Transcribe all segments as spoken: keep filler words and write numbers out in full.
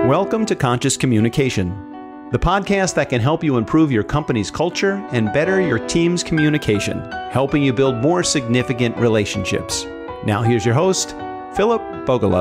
Welcome to Conscious Communication, the podcast that can help you improve your company's culture and better your team's communication, helping you build more significant relationships. Now here's your host, Philip Bogalub.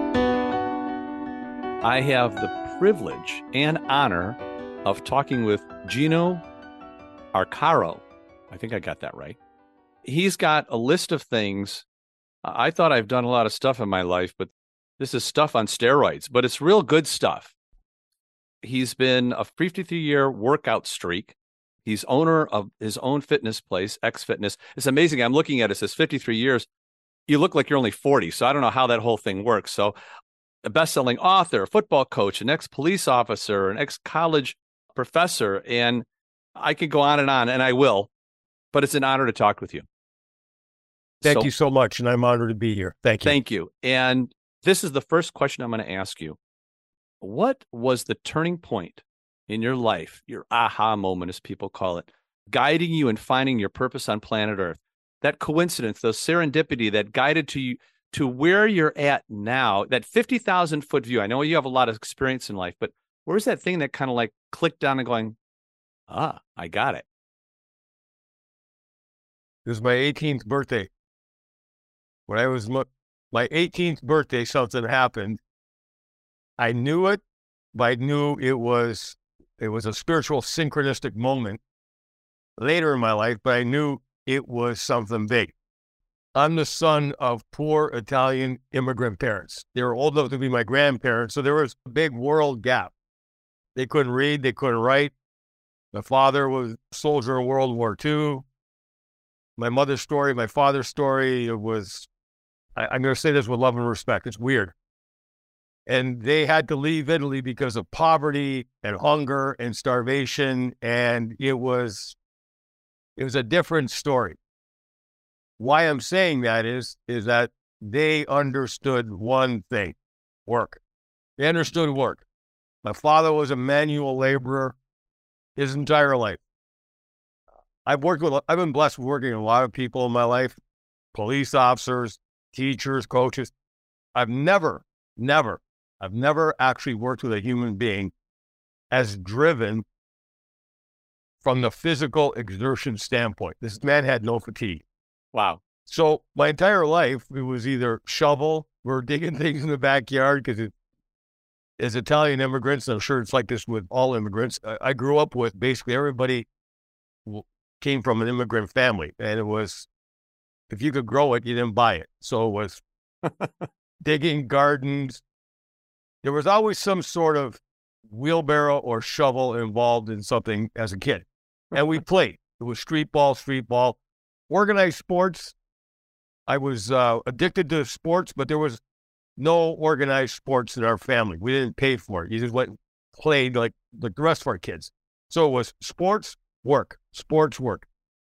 I have the privilege and honor of talking with Gino Arcaro. I think I got that right. He's got a list of things. I thought I've done a lot of stuff in my life, but this is stuff on steroids, but it's real good stuff. He's been a fifty-three-year workout streak. He's owner of his own fitness place, X Fitness. It's amazing. I'm looking at it. It says fifty-three years. You look like you're only forty, so I don't know how that whole thing works. So a best-selling author, a football coach, an ex-police officer, an ex-college professor, and I could go on and on, and I will, but it's an honor to talk with you. Thank so, you so much, and I'm honored to be here. Thank you. Thank you. And this is the first question I'm going to ask you. What was the turning point in your life, your aha moment, as people call it, guiding you and finding your purpose on planet Earth? That coincidence, the serendipity that guided to you to where you're at now, that fifty thousand foot view. I know you have a lot of experience in life, but where's that thing that kind of like clicked down and going, ah, I got it? It was my eighteenth birthday. When I was my eighteenth birthday, something happened. I knew it, but I knew it was it was a spiritual synchronistic moment later in my life, but I knew it was something big. I'm the son of poor Italian immigrant parents. They were old enough to be my grandparents, so there was a big world gap. They couldn't read, they couldn't write. My father was a soldier in World War Two. My mother's story, my father's story, it was, I, I'm going to say this with love and respect, it's weird. And they had to leave Italy because of poverty and hunger and starvation, and it was, it was a different story. Why I'm saying that is, is that they understood one thing, work. They understood work. My father was a manual laborer his entire life. I've worked with, I've been blessed with working with a lot of people in my life, police officers, teachers, coaches. I've never, never, I've never actually worked with a human being as driven from the physical exertion standpoint. This man had no fatigue. Wow. So my entire life, it was either shovel, we're digging things in the backyard, because as Italian immigrants, and I'm sure it's like this with all immigrants, I, I grew up with basically everybody came from an immigrant family, and it was, if you could grow it, you didn't buy it. So it was digging gardens. There was always some sort of wheelbarrow or shovel involved in something as a kid. And we played. It was street ball, street ball. Organized sports. I was uh, addicted to sports, but there was no organized sports in our family. We didn't pay for it. You just went played like, like the rest of our kids. So it was sports, work, sports, work.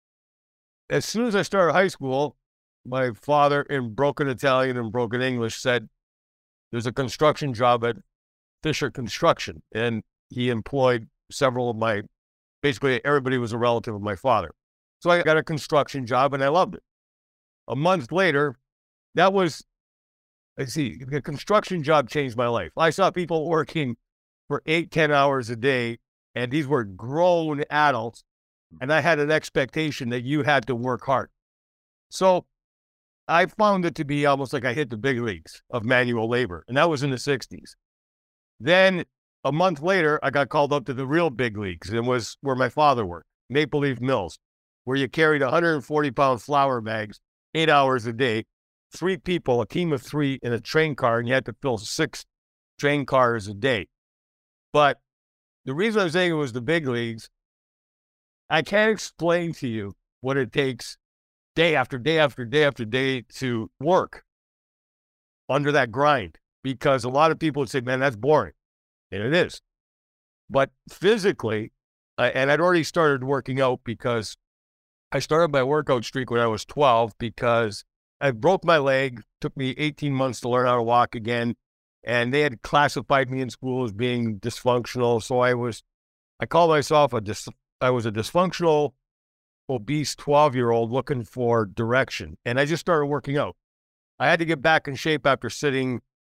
As soon as I started high school, my father, in broken Italian and broken English, said, there's a construction job at Fisher Construction. And he employed several of my, basically everybody was a relative of my father. So I got a construction job and I loved it. A month later, that was, I see, the construction job changed my life. I saw people working for eight, ten hours a day, and these were grown adults. And I had an expectation that you had to work hard. So I found it to be almost like I hit the big leagues of manual labor. And that was in the sixties. Then a month later, I got called up to the real big leagues. And was where my father worked, Maple Leaf Mills, where you carried one hundred forty pound flour bags, eight hours a day, three people, a team of three in a train car, and you had to fill six train cars a day. But the reason I'm saying it was the big leagues, I can't explain to you what it takes day after day after day after day to work under that grind, because a lot of people would say, man, that's boring. And it is. But physically, uh, and I'd already started working out because I started my workout streak when I was twelve, because I broke my leg, took me eighteen months to learn how to walk again. And they had classified me in school as being dysfunctional. So I was, I called myself a, dis, I was a dysfunctional, obese twelve year old looking for direction. And I just started working out. I had to get back in shape after sitting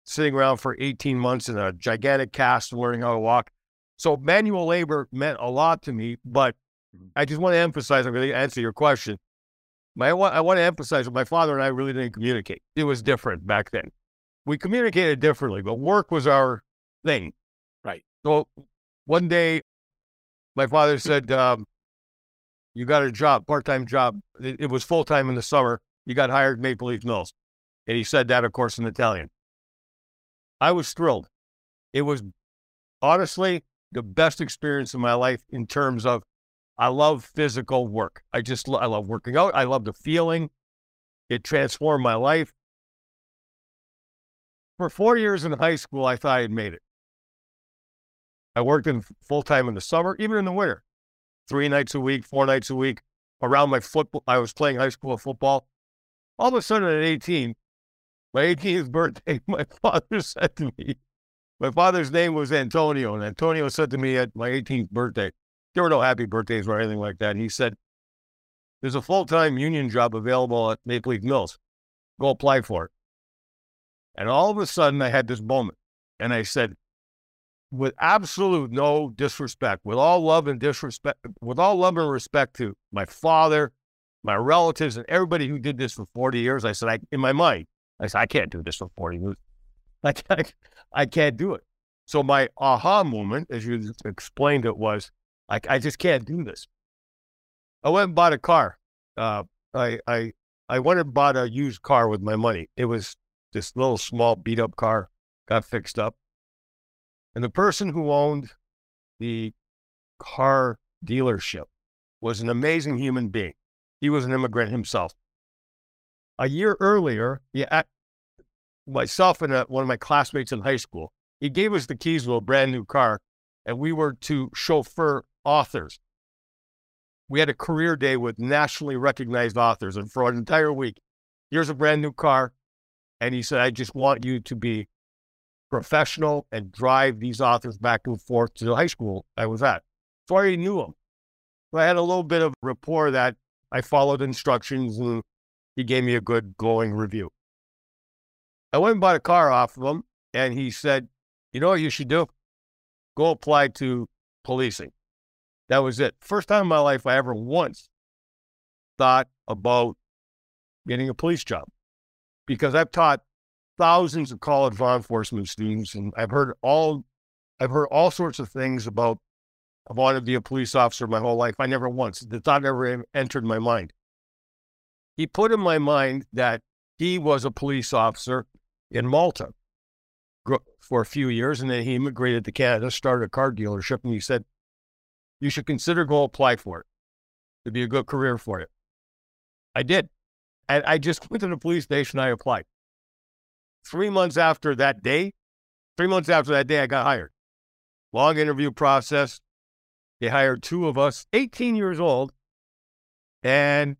sitting around for eighteen months in a gigantic cast and learning how to walk. So manual labor meant a lot to me, but I just want to emphasize, I'm going to answer your question. My, I want to emphasize that my father and I really didn't communicate. It was different back then. We communicated differently, but work was our thing. Right. So one day, my father said, um, you got a job, part-time job. It, it was full-time in the summer. You got hired at Maple Leaf Mills. And he said that, of course, in Italian. I was thrilled. It was honestly the best experience of my life in terms of I love physical work. I just, lo- I love working out. I love the feeling. It transformed my life. For four years in high school, I thought I had made it. I worked in full-time in the summer, even in the winter, three nights a week, four nights a week. Around my football, I was playing high school football. All of a sudden at eighteen, my eighteenth birthday, my father said to me, my father's name was Antonio, and Antonio said to me at my eighteenth birthday, there were no happy birthdays or anything like that. He said, there's a full-time union job available at Maple Leaf Mills. Go apply for it. And all of a sudden, I had this moment. And I said, with absolute no disrespect, with all love and disrespect, with all love and respect to my father, my relatives, and everybody who did this for forty years, I said, I, in my mind, I said, I can't do this for forty years. I can't, I can't do it. So my aha moment, as you explained it, was, I, I just can't do this. I went and bought a car. Uh, I, I, I went and bought a used car with my money. It was this little small beat up car, got fixed up. And the person who owned the car dealership was an amazing human being. He was an immigrant himself. A year earlier, yeah, myself and a, one of my classmates in high school, he gave us the keys to a brand new car, and we were to chauffeur authors. We had a career day with nationally recognized authors, and for an entire week, here's a brand new car. And he said, I just want you to be professional and drive these authors back and forth to the high school I was at. So I already knew them. So I had a little bit of rapport that I followed instructions, and he gave me a good glowing review. I went and bought a car off of him, and he said, you know what you should do? Go apply to policing. That was it. First time in my life I ever once thought about getting a police job, because I've taught thousands of college law enforcement students, and I've heard all, I've heard all sorts of things about, I wanted to be a police officer my whole life. I never once, the thought never entered my mind. He put in my mind that he was a police officer in Malta for a few years, and then he immigrated to Canada, started a car dealership, and he said, you should consider go apply for it. It'd be a good career for you. I did. And I just went to the police station, I applied. Three months after that day, three months after that day, I got hired. Long interview process. They hired two of us, eighteen years old. And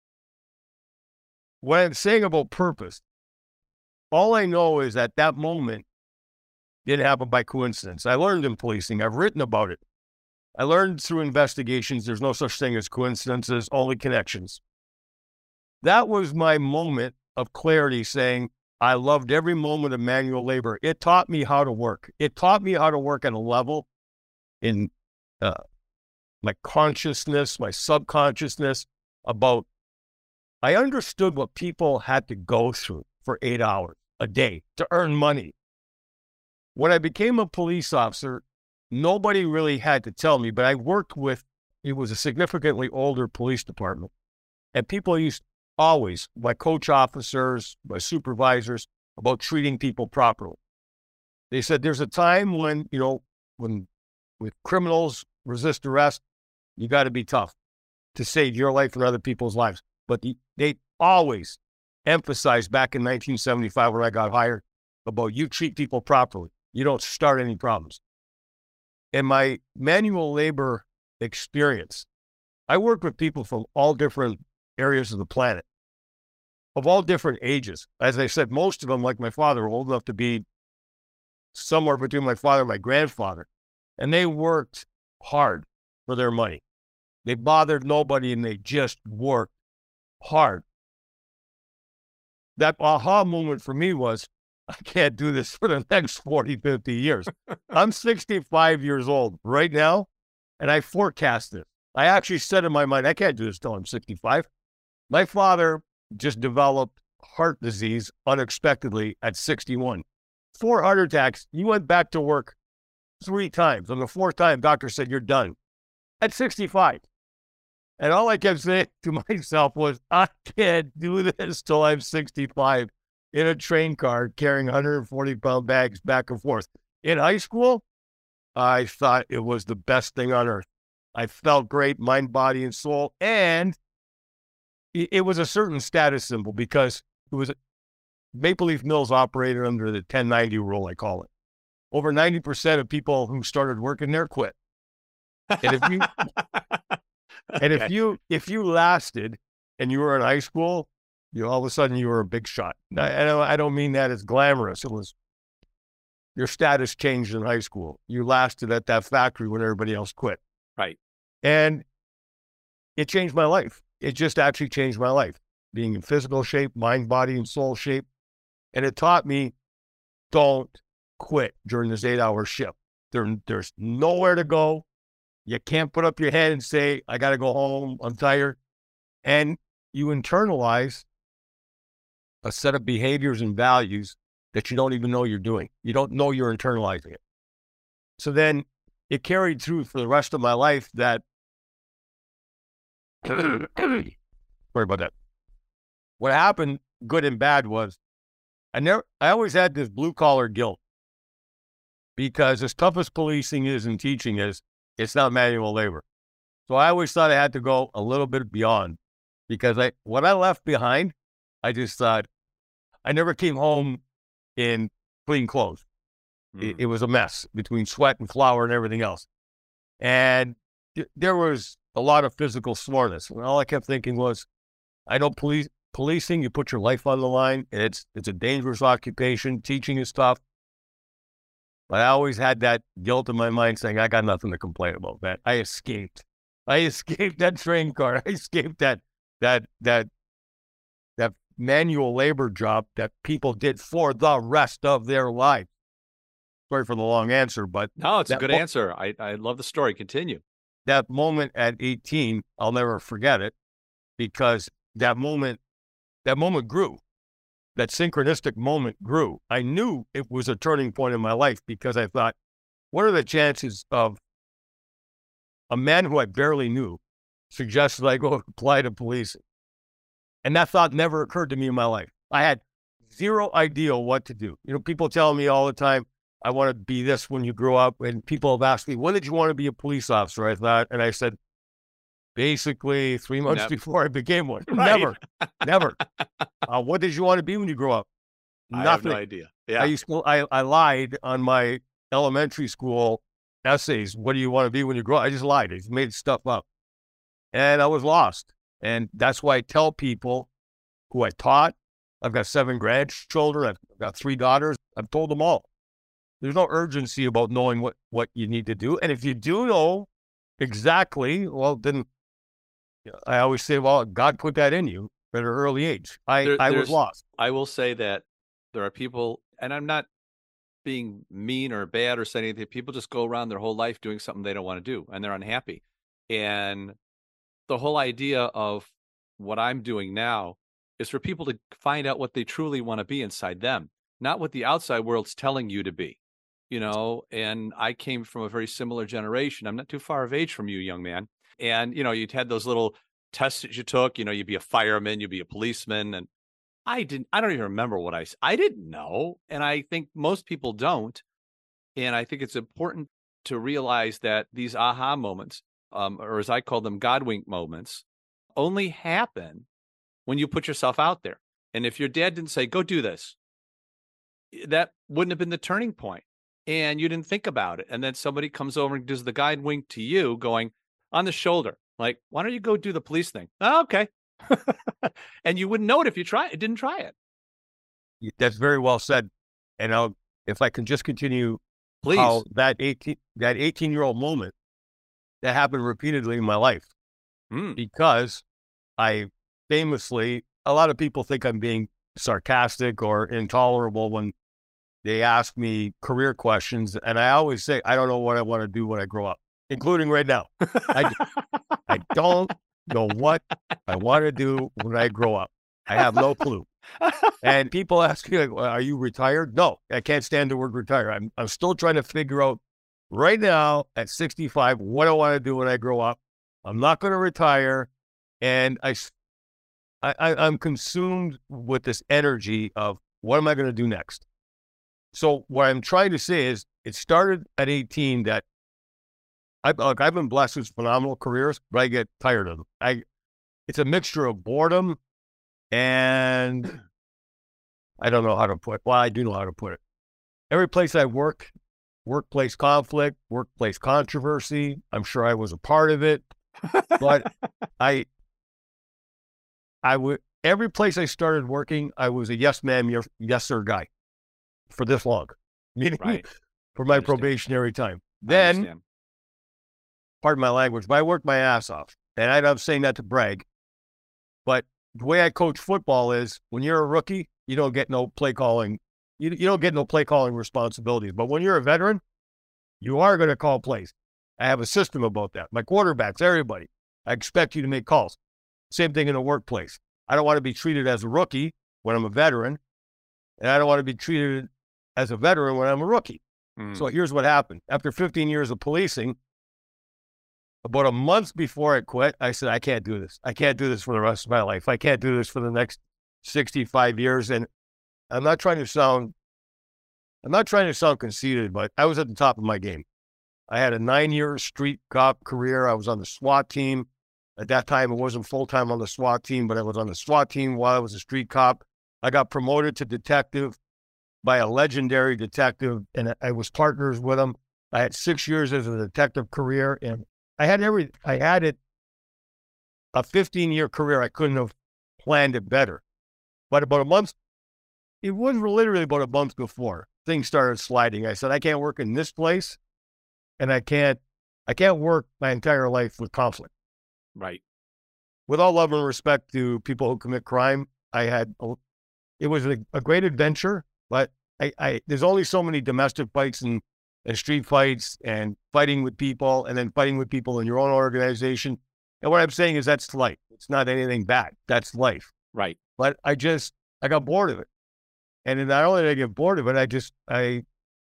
what I'm saying about purpose, all I know is that that moment didn't happen by coincidence. I learned in policing. I've written about it. I learned through investigations there's no such thing as coincidences, only connections. That was my moment of clarity, saying I loved every moment of manual labor. It taught me how to work. It taught me how to work at a level in uh, my consciousness, my subconsciousness about, I understood what people had to go through for eight hours a day to earn money. When I became a police officer, nobody really had to tell me, but I worked with, it was a significantly older police department. And people used always, my coach officers, my supervisors, about treating people properly. They said there's a time when, you know, when with criminals resist arrest, you got to be tough to save your life and other people's lives. But the, they always emphasized back in nineteen seventy-five when I got hired about you treat people properly. You don't start any problems. In my manual labor experience, I worked with people from all different areas of the planet, of all different ages. As I said, most of them, like my father, were old enough to be somewhere between my father and my grandfather. And they worked hard for their money. They bothered nobody, and they just worked hard. That aha moment for me was, I can't do this for the next forty, fifty years. I'm sixty-five years old right now, and I forecast this. I actually said in my mind, I can't do this till I'm sixty-five. My father just developed heart disease unexpectedly at sixty-one. Four heart attacks. He went back to work three times. On the fourth time, doctor said, you're done. At sixty-five. And all I kept saying to myself was, I can't do this till I'm sixty-five in a train car carrying one hundred forty pound bags back and forth. In high school, I thought it was the best thing on earth. I felt great, mind, body, and soul. And it, it was a certain status symbol because it was Maple Leaf Mills operated under the ten ninety rule, I call it. Over ninety percent of people who started working there quit. And if you and Okay. if you if you lasted and you were in high school, you all of a sudden you were a big shot. I, I don't I don't mean that as glamorous. It was your status changed in high school. You lasted at that factory when everybody else quit. Right. And it changed my life. It just actually changed my life. Being in physical shape, mind, body, and soul shape. And it taught me, don't quit during this eight-hour shift. There, there's nowhere to go. You can't put up your head and say, I got to go home, I'm tired. And you internalize a set of behaviors and values that you don't even know you're doing. You don't know you're internalizing it. So then it carried through for the rest of my life that, sorry about that. What happened, good and bad, was I never, I always had this blue collar guilt because as tough as policing is and teaching is, it's not manual labor. So I always thought I had to go a little bit beyond because I, what I left behind, I just thought I never came home in clean clothes. Mm. It, it was a mess between sweat and flour and everything else. And th- there was a lot of physical soreness. And all I kept thinking was, I know police, policing, you put your life on the line. It's, it's a dangerous occupation. Teaching is tough. But I always had that guilt in my mind saying, I got nothing to complain about, man. I escaped. I escaped that train car. I escaped that, that, that, that manual labor job that people did for the rest of their life. Sorry for the long answer, but no, it's a good mo- answer. I, I love the story. Continue. That moment at eighteen, I'll never forget it because that moment, that moment grew. That synchronistic moment grew. I knew it was a turning point in my life because I thought, what are the chances of a man who I barely knew suggested I go apply to policing? And that thought never occurred to me in my life. I had zero idea what to do. You know, people tell me all the time, I want to be this when you grow up. And people have asked me, when did you want to be a police officer? I thought, and I said, basically three months Never. before I became one. Right. Never, never. Uh, what did you want to be when you grow up? I Nothing. have no idea. Yeah. I used to, I, I lied on my elementary school essays. What do you want to be when you grow up? I just lied. I just made stuff up. And I was lost. And that's why I tell people who I taught, I've got seven grandchildren, I've got three daughters, I've told them all. There's no urgency about knowing what, what you need to do. And if you do know exactly, well, then I always say, well, God put that in you at an early age. I, There- I was there's- lost. I will say that there are people, and I'm not being mean or bad or saying anything. People just go around their whole life doing something they don't want to do, and they're unhappy. And the whole idea of what I'm doing now is for people to find out what they truly want to be inside them, not what the outside world's telling you to be, you know. And I came from a very similar generation. I'm not too far of age from you, young man. And, you know, you'd had those little tests that you took, you know, you'd be a fireman, you'd be a policeman. And I didn't, I don't even remember what I, I didn't know. And I think most people don't. And I think it's important to realize that these aha moments, um, or as I call them, God wink moments, only happen when you put yourself out there. And if your dad didn't say, go do this, that wouldn't have been the turning point. And you didn't think about it. And then somebody comes over and does the God wink to you going on the shoulder, like, why don't you go do the police thing? Oh, okay. And you wouldn't know it if you try it, didn't try it. That's very well said. And I'll, if I can just continue, Please. how that eighteen, that eighteen year old moment that happened repeatedly in my life, Mm. because I famously, a lot of people think I'm being sarcastic or intolerable when they ask me career questions, and I always say, I don't know what I want to do when I grow up, including right now. I, I don't know what I want to do when I grow up. I have no clue. And people ask me, like, well, are you retired? No, I can't stand the word retire. I'm, I'm still trying to figure out right now at sixty-five, what I want to do when I grow up. I'm not going to retire. And I, I, I'm consumed with this energy of what am I going to do next? So what I'm trying to say is it started at eighteen that I, like, I've been blessed with phenomenal careers, but I get tired of them. I, it's a mixture of boredom and I don't know how to put it. Well, I do know how to put it. Every place I work, workplace conflict, workplace controversy. I'm sure I was a part of it, but I, I would, every place I started working, I was a yes, ma'am, yes, sir guy for this long, meaning Right. for my probationary time. Then, pardon my language, but I worked my ass off. And I'm not saying that to brag, but the way I coach football is when you're a rookie, you don't get no play calling. You, you don't get no play calling responsibilities. But when you're a veteran, you are going to call plays. I have a system about that. My quarterbacks, everybody, I expect you to make calls. Same thing in the workplace. I don't want to be treated as a rookie when I'm a veteran, and I don't want to be treated as a veteran when I'm a rookie. Mm. So here's what happened. After fifteen years of policing, about a month before I quit, I said, I can't do this. I can't do this for the rest of my life. I can't do this for the next sixty-five years. And I'm not trying to sound, I'm not trying to sound conceited, but I was at the top of my game. I had a nine-year street cop career. I was on the SWAT team. At that time, it wasn't full-time on the SWAT team, but I was on the SWAT team while I was a street cop. I got promoted to detective by a legendary detective, and I was partners with him. I had six years as a detective career, and I had every, I had it, a fifteen-year career. I couldn't have planned it better. But about a month, it was literally about a month before, things started sliding. I said, I can't work in this place, and I can't, I can't work my entire life with conflict. Right. With all love and respect to people who commit crime, I had, a, it was a, a great adventure, but I, I, there's only so many domestic fights and, and street fights and fighting with people and then fighting with people in your own organization. And what I'm saying is that's life. It's not anything bad. That's life. Right. But I just, I got bored of it. And then not only did I get bored of it, I just, I,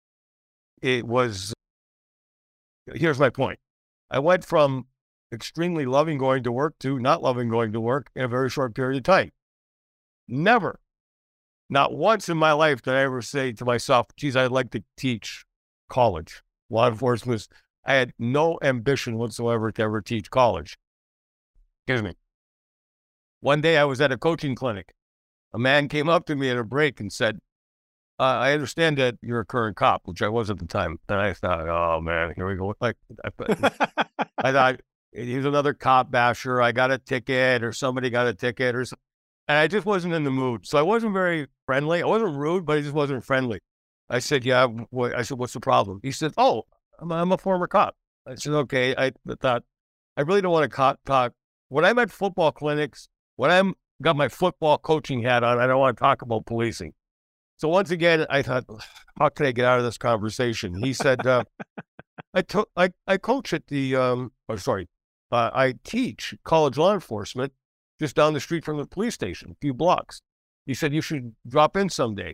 it was, here's my point. I went from extremely loving going to work to not loving going to work in a very short period of time. Never, not once in my life did I ever say to myself, geez, I'd like to teach college. Law enforcement was, I had no ambition whatsoever to ever teach college. Excuse me. One day I was at a coaching clinic. A man came up to me at a break and said, uh, I understand that you're a current cop, which I was at the time. And I thought, oh man, here we go. Like, I, I thought, he's another cop basher. I got a ticket or somebody got a ticket or something. And I just wasn't in the mood. So I wasn't very friendly. I wasn't rude, but I just wasn't friendly. I said, yeah. What? I said, what's the problem? He said, oh, I'm, I'm a former cop. I said, okay. I thought, I really don't want to cop talk. When I'm at football clinics, when I'm got my football coaching hat on, I don't want to talk about policing. So once again, I thought, how can I get out of this conversation? He said, uh, I, to- I I coach at the, um, oh, sorry, uh, I teach college law enforcement just down the street from the police station, a few blocks. He said, you should drop in someday.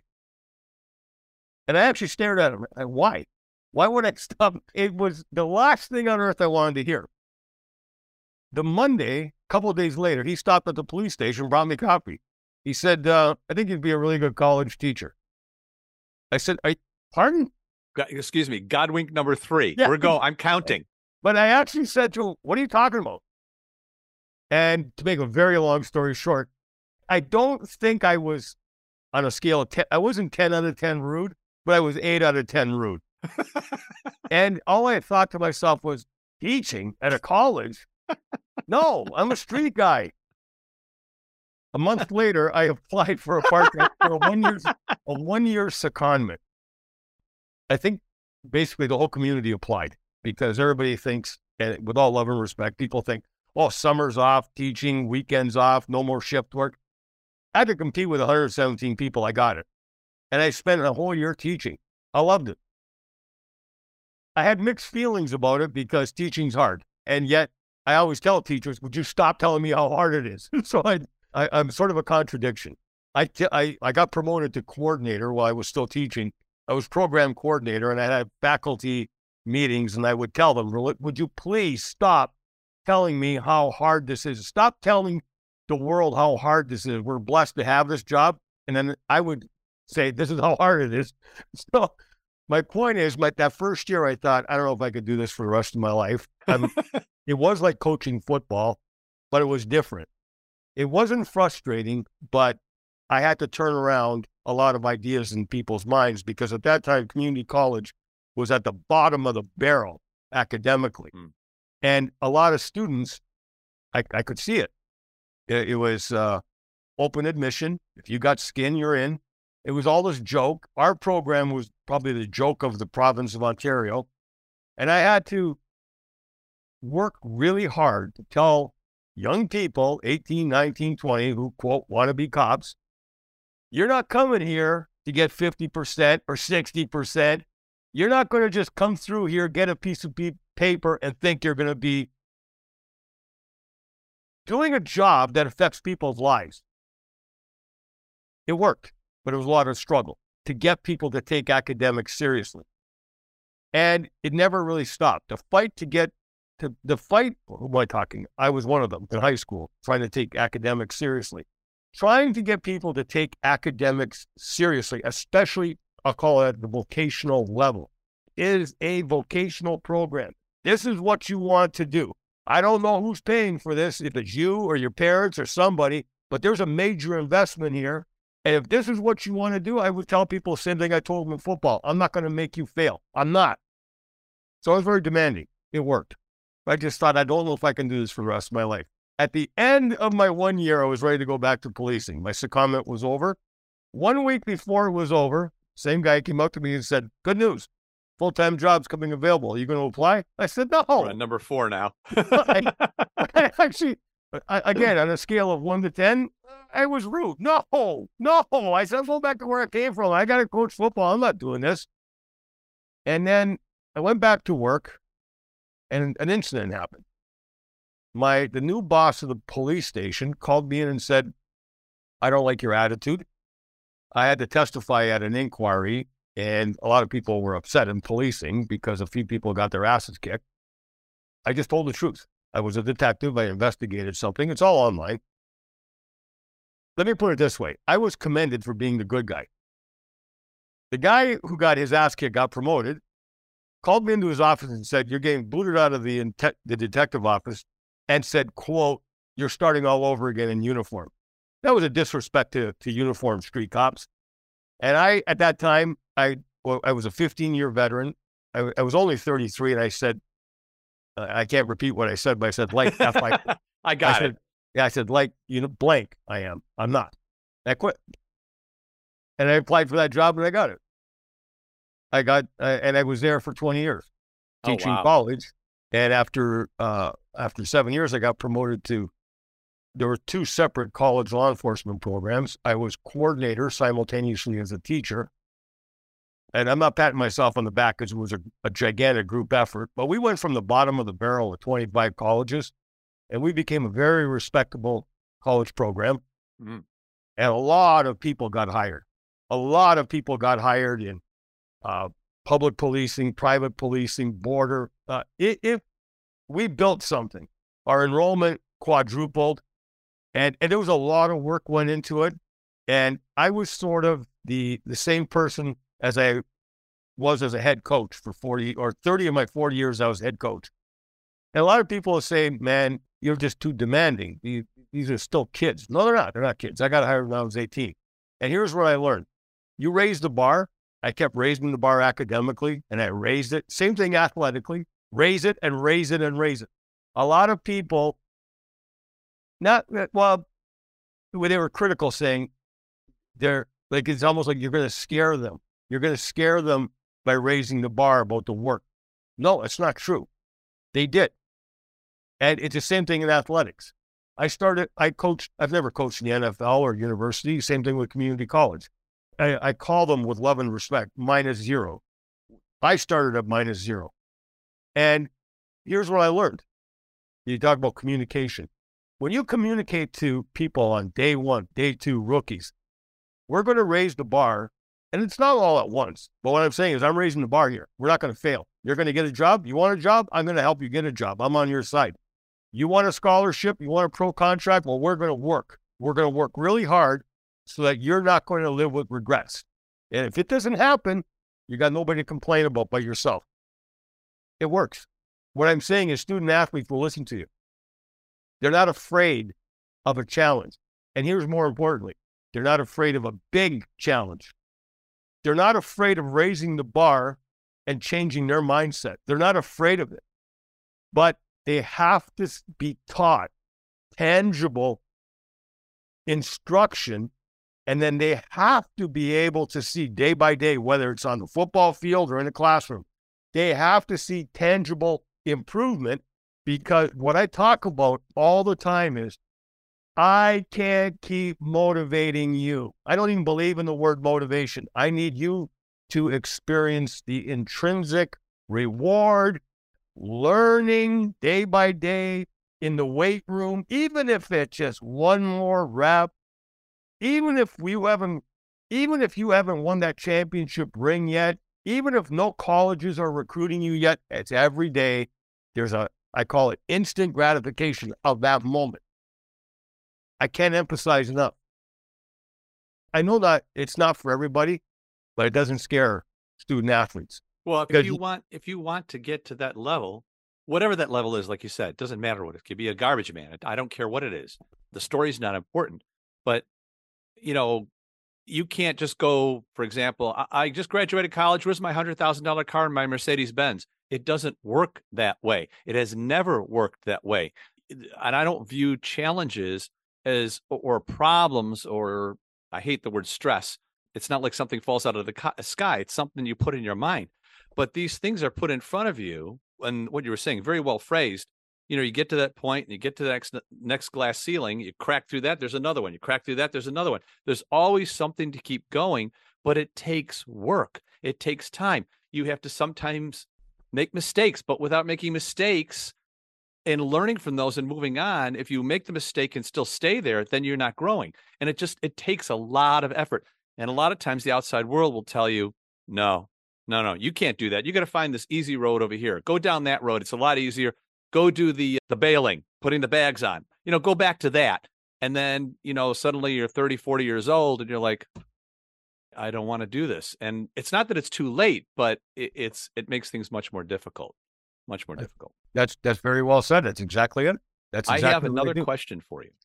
And I actually stared at him. I, Why? Why would I stop? It was the last thing on earth I wanted to hear. The Monday, a couple of days later, he stopped at the police station, brought me coffee. He said, uh, I think you'd be a really good college teacher. I said, I, pardon? God, excuse me, Godwink number three. Yeah. We're go. I'm counting. But I actually said to him, what are you talking about? And to make a very long story short, I don't think I was on a scale of ten. I wasn't ten out of ten rude, but I was eight out of ten rude. And all I thought to myself was, teaching at a college? No, I'm a street guy. A month later, I applied for a part-time, for a one-year, a one-year secondment. I think basically the whole community applied because everybody thinks, and with all love and respect, people think, oh, summer's off, teaching, weekends off, no more shift work. I had to compete with one hundred seventeen people. I got it. And I spent a whole year teaching. I loved it. I had mixed feelings about it because teaching's hard. And yet I always tell teachers, would you stop telling me how hard it is? So I, I, I'm sort of a contradiction. I, t- I, I got promoted to coordinator while I was still teaching. I was program coordinator, and I had faculty meetings, and I would tell them, would you please stop telling me how hard this is? Stop telling the world how hard this is. We're blessed to have this job. And then I would say, this is how hard it is. So my point is, my, that first year I thought, I don't know if I could do this for the rest of my life. I'm, it was like coaching football, but it was different. It wasn't frustrating, but I had to turn around a lot of ideas in people's minds, because at that time, community college was at the bottom of the barrel academically. Mm. And a lot of students, I, I could see it. It, it was uh, open admission. If you got skin, you're in. It was all this joke. Our program was probably the joke of the province of Ontario. And I had to work really hard to tell young people, eighteen, nineteen, twenty, who, quote, want to be cops, you're not coming here to get fifty percent or sixty percent. You're not going to just come through here, get a piece of paper, and think you're going to be doing a job that affects people's lives. It worked, but it was a lot of struggle to get people to take academics seriously. And it never really stopped. The fight to get to the fight, who am I talking? I was one of them in high school, trying to take academics seriously. Trying to get people to take academics seriously, especially, I'll call it at the vocational level. It is a vocational program. This is what you want to do. I don't know who's paying for this, if it's you or your parents or somebody, but there's a major investment here. And if this is what you want to do, I would tell people the same thing I told them in football. I'm not going to make you fail. I'm not. So I was very demanding. It worked. I just thought, I don't know if I can do this for the rest of my life. At the end of my one year, I was ready to go back to policing. My secondment was over. One week before it was over, same guy came up to me and said, good news, full-time job's coming available. Are you going to apply? I said, no. We're at number four now. I, I actually, I, again, on a scale of one to ten, I was rude. No, no. I said, go back to where I came from. I got to coach football. I'm not doing this. And then I went back to work, and an incident happened. My the new boss of the police station called me in and said, I don't like your attitude. I had to testify at an inquiry, and a lot of people were upset in policing because a few people got their asses kicked. I just told the truth. I was a detective. I investigated something. It's all online. Let me put it this way. I was commended for being the good guy. The guy who got his ass kicked, got promoted, called me into his office and said, you're getting booted out of the, the detective office, and said, quote, you're starting all over again in uniform. That was a disrespect to, to uniformed street cops. And I, at that time, I well, I was a fifteen-year veteran. I, I was only thirty-three, and I said, uh, I can't repeat what I said, but I said, like, F I, I got I said, it. Yeah, I said, like, you know, blank, I am. I'm not. I quit. And I applied for that job, and I got it. I got, uh, and I was there for twenty years, teaching oh, wow. college. And after uh, after seven years, I got promoted to, there were two separate college law enforcement programs. I was coordinator simultaneously as a teacher. And I'm not patting myself on the back because it was a, a gigantic group effort. But we went from the bottom of the barrel of twenty-five colleges, and we became a very respectable college program. Mm-hmm. And a lot of people got hired. A lot of people got hired in uh, public policing, private policing, border. Uh, it, it, we built something. Our enrollment quadrupled, and, and there was a lot of work went into it. And I was sort of the the same person as I was as a head coach for forty or thirty of my forty years. I was head coach. And a lot of people are saying, man, you're just too demanding. These, these are still kids. No, they're not. They're not kids. I got hired when I was eighteen. And here's what I learned. You raise the bar. I kept raising the bar academically, and I raised it. Same thing athletically. Raise it and raise it and raise it. A lot of people, not, well, when they were critical, saying they're like, it's almost like you're going to scare them. You're going to scare them by raising the bar about the work. No, it's not true. They did. And it's the same thing in athletics. I started, I coached, I've never coached in the N F L or university. Same thing with community college. I, I call them with love and respect, minus zero. I started at minus zero. And here's what I learned. You talk about communication. When you communicate to people on day one, day two, rookies, we're going to raise the bar. And it's not all at once. But what I'm saying is I'm raising the bar here. We're not going to fail. You're going to get a job. You want a job? I'm going to help you get a job. I'm on your side. You want a scholarship? You want a pro contract? Well, we're going to work. We're going to work really hard so that you're not going to live with regrets. And if it doesn't happen, you got nobody to complain about but yourself. It works. What I'm saying is student athletes will listen to you. They're not afraid of a challenge. And here's more importantly, they're not afraid of a big challenge. They're not afraid of raising the bar and changing their mindset. They're not afraid of it. But they have to be taught tangible instruction, and then they have to be able to see day by day, whether it's on the football field or in the classroom, they have to see tangible improvement, because what I talk about all the time is I can't keep motivating you. I don't even believe in the word motivation. I need you to experience the intrinsic reward, learning day by day in the weight room, even if it's just one more rep, even if you haven't, even if you haven't won that championship ring yet, even if no colleges are recruiting you yet, it's every day. There's a, I call it instant gratification of that moment. I can't emphasize enough. I know that it's not for everybody, but it doesn't scare student athletes. Well, if Because you want, if you want to get to that level, whatever that level is, like you said, it doesn't matter what it could be. A garbage man. I don't care what it is. The story's not important. But you know, you can't just go. For example, I, I just graduated college. Where's my hundred thousand dollar car and my Mercedes Benz? It doesn't work that way. It has never worked that way. And I don't view challenges as or problems, or I hate the word stress. It's not like something falls out of the sky. It's something you put in your mind. But these things are put in front of you. And what you were saying, very well phrased. You know, you get to that point and you get to the next, next glass ceiling, you crack through that, there's another one. You crack through that, there's another one. There's always something to keep going, but it takes work. It takes time. You have to sometimes make mistakes, but without making mistakes and learning from those and moving on, if you make the mistake and still stay there, then you're not growing. And it just, it takes a lot of effort. And a lot of times the outside world will tell you, no, no, no, you can't do that. You got to find this easy road over here. Go down that road. It's a lot easier. Go do the the baling, putting the bags on, you know, go back to that. And then, you know, suddenly you're thirty, forty years old and you're like, I don't want to do this. And it's not that it's too late, but it, it's, it makes things much more difficult, much more difficult. That's, that's very well said. That's exactly it. That's exactly I have another question for you.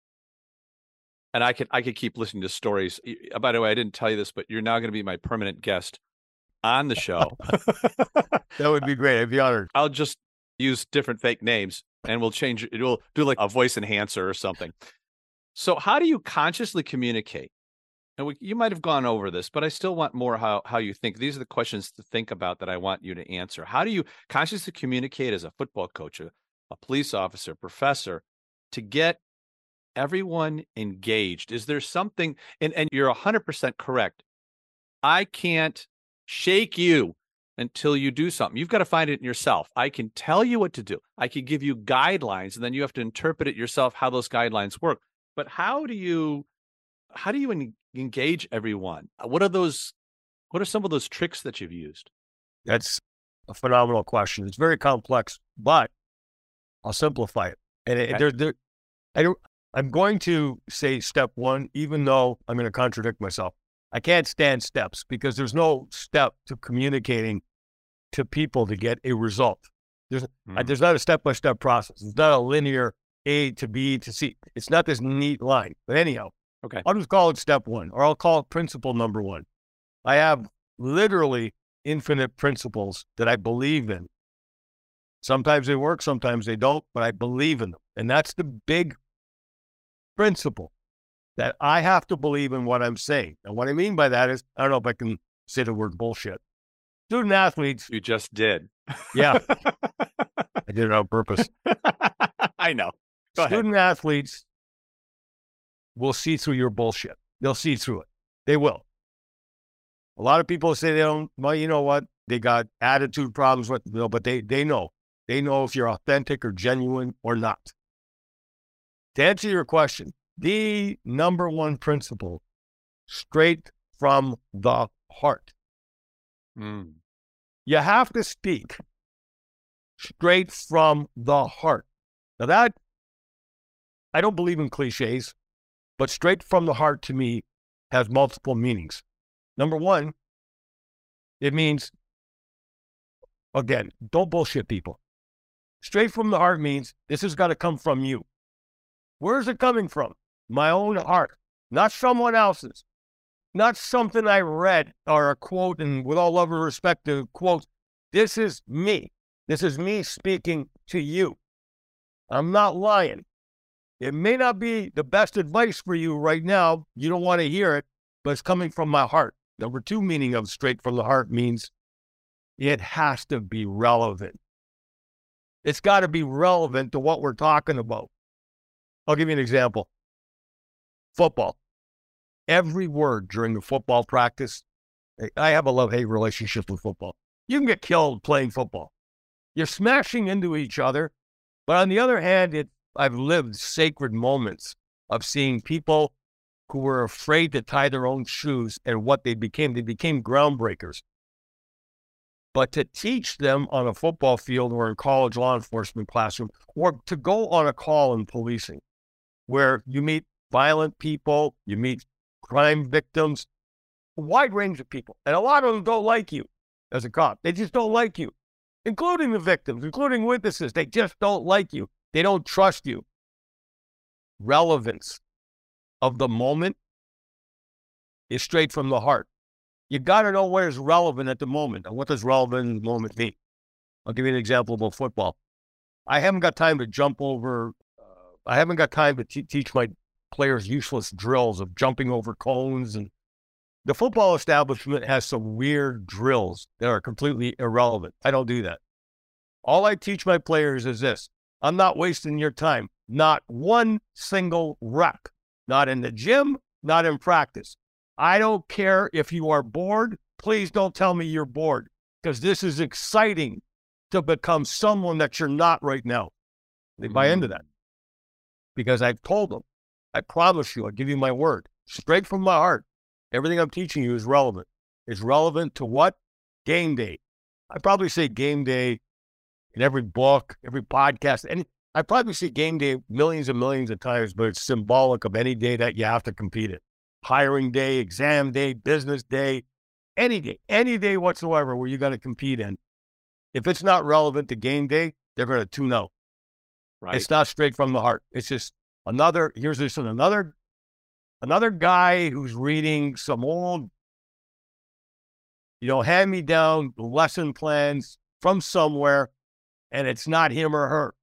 And I could, I could keep listening to stories. By the way, I didn't tell you this, but you're now going to be my permanent guest on the show. That would be great. I'd be honored. I'll just use different fake names and we'll change it. We'll do like a voice enhancer or something. So how do you consciously communicate? And we, you might have gone over this, but I still want more how, how you think. These are the questions to think about that I want you to answer. How do you consciously communicate as a football coach, a, a police officer, professor, to get everyone engaged? Is there something, and, and you're one hundred percent correct. I can't shake you until you do something. You've got to find it in yourself. I can tell you what to do. I can give you guidelines, and then you have to interpret it yourself, how those guidelines work. But how do you, how do you en- engage everyone? What are those, what are some of those tricks that you've used? That's a phenomenal question. It's very complex, but I'll simplify it. And it, Okay. there, there, I don't, I'm going to say step one, even though I'm going to contradict myself. I can't stand steps because there's no step to communicating to people to get a result. There's, Mm. I, there's not a step-by-step process. It's not a linear A to B to C. It's not this neat line. But anyhow, Okay. I'll just call it step one, or I'll call it principle number one. I have literally infinite principles that I believe in. Sometimes they work, sometimes they don't, but I believe in them. And that's the big principle, that I have to believe in what I'm saying. And what I mean by that is, I don't know if I can say the word bullshit. Student athletes, You just did. yeah, I did it on purpose. I know. Go ahead. Student athletes will see through your bullshit. They'll see through it. They will. A lot of people say they don't, well, you know what? They got attitude problems, with, you know, but they, they know. They know if you're authentic or genuine or not. To answer your question, the number one principle, straight from the heart. Mm. You have to speak straight from the heart. Now that, I don't believe in cliches, but straight from the heart to me has multiple meanings. Number one, it means, again, don't bullshit people. Straight from the heart means this has got to come from you. Where's it coming from? My own heart, not someone else's. Not something I read or a quote, and with all love and respect to quotes, this is me. This is me speaking to you. I'm not lying. It may not be the best advice for you right now. You don't want to hear it, but it's coming from my heart. Number two meaning of straight from the heart means it has to be relevant. It's got to be relevant to what we're talking about. I'll give you an example. Football. Every word during the football practice, I have a love-hate relationship with football. You can get killed playing football. You're smashing into each other, but on the other hand, it, I've lived sacred moments of seeing people who were afraid to tie their own shoes, and what they became, they became groundbreakers. But to teach them on a football field or in college law enforcement classroom, or to go on a call in policing, where you meet violent people, you meet crime victims, a wide range of people. And a lot of them don't like you as a cop. They just don't like you, including the victims, including witnesses. They just don't like you. They don't trust you. Relevance of the moment is straight from the heart. You got to know what is relevant at the moment. And what does relevant in the moment mean? I'll give you an example about football. I haven't got time to jump over, uh, I haven't got time to t- teach my players useless drills of jumping over cones. And the football establishment has some weird drills that are completely irrelevant. I don't do that. All I teach my players is this. I'm not wasting your time. Not one single rep. Not in the gym, not in practice. I don't care if you are bored. Please don't tell me you're bored, because this is exciting to become someone that you're not right now. They buy into that because I've told them. I promise you, I give you my word, straight from my heart. Everything I'm teaching you is relevant. It's relevant to what? Game day. I probably say game day in every book, every podcast. And I probably say game day millions and millions of times, but it's symbolic of any day that you have to compete in. Hiring day, exam day, business day, any day, any day whatsoever where you got to compete in. If it's not relevant to game day, they're going to tune out. Right. It's not straight from the heart. It's just another, here's this, another, another guy who's reading some old, you know, hand-me-down lesson plans from somewhere, and it's not him or her.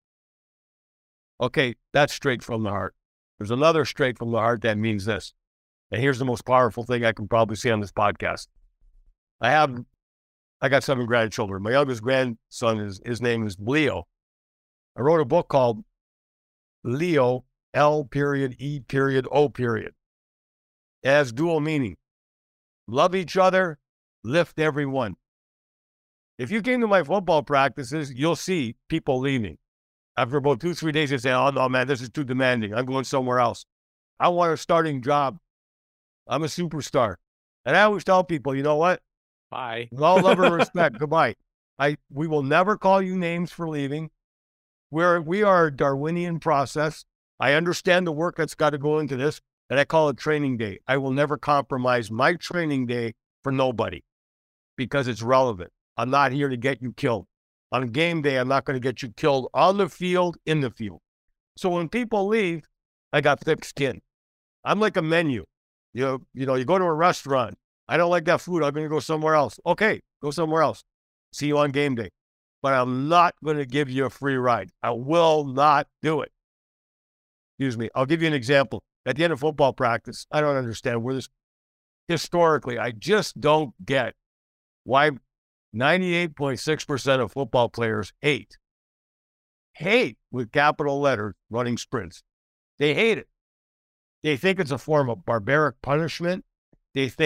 Okay, that's straight from the heart. There's another straight from the heart that means this. And here's the most powerful thing I can probably say on this podcast. I have, I got seven grandchildren. My youngest grandson, is his name is Leo. I wrote a book called Leo, L period, E period, O period. It has dual meaning. Love each other, lift everyone. If you came to my football practices, you'll see people leaving. After about two, three days, they say, oh, no, man, this is too demanding. I'm going somewhere else. I want a starting job. I'm a superstar. And I always tell people, you know what? Bye. With all love and respect, goodbye. I we will never call you names for leaving. We're, we are a Darwinian process. I understand the work that's got to go into this, and I call it training day. I will never compromise my training day for nobody because it's relevant. I'm not here to get you killed. On game day, I'm not going to get you killed on the field, in the field. So when people leave, I got thick skin. I'm like a menu. You know, you know, you go to a restaurant. I don't like that food. I'm going to go somewhere else. Okay, go somewhere else. See you on game day. But I'm not going to give you a free ride. I will not do it. Excuse me. I'll give you an example. At the end of football practice, I don't understand where this, historically, I just don't get why ninety-eight point six percent of football players hate, hate with capital letters running sprints. They hate it. They think it's a form of barbaric punishment. They think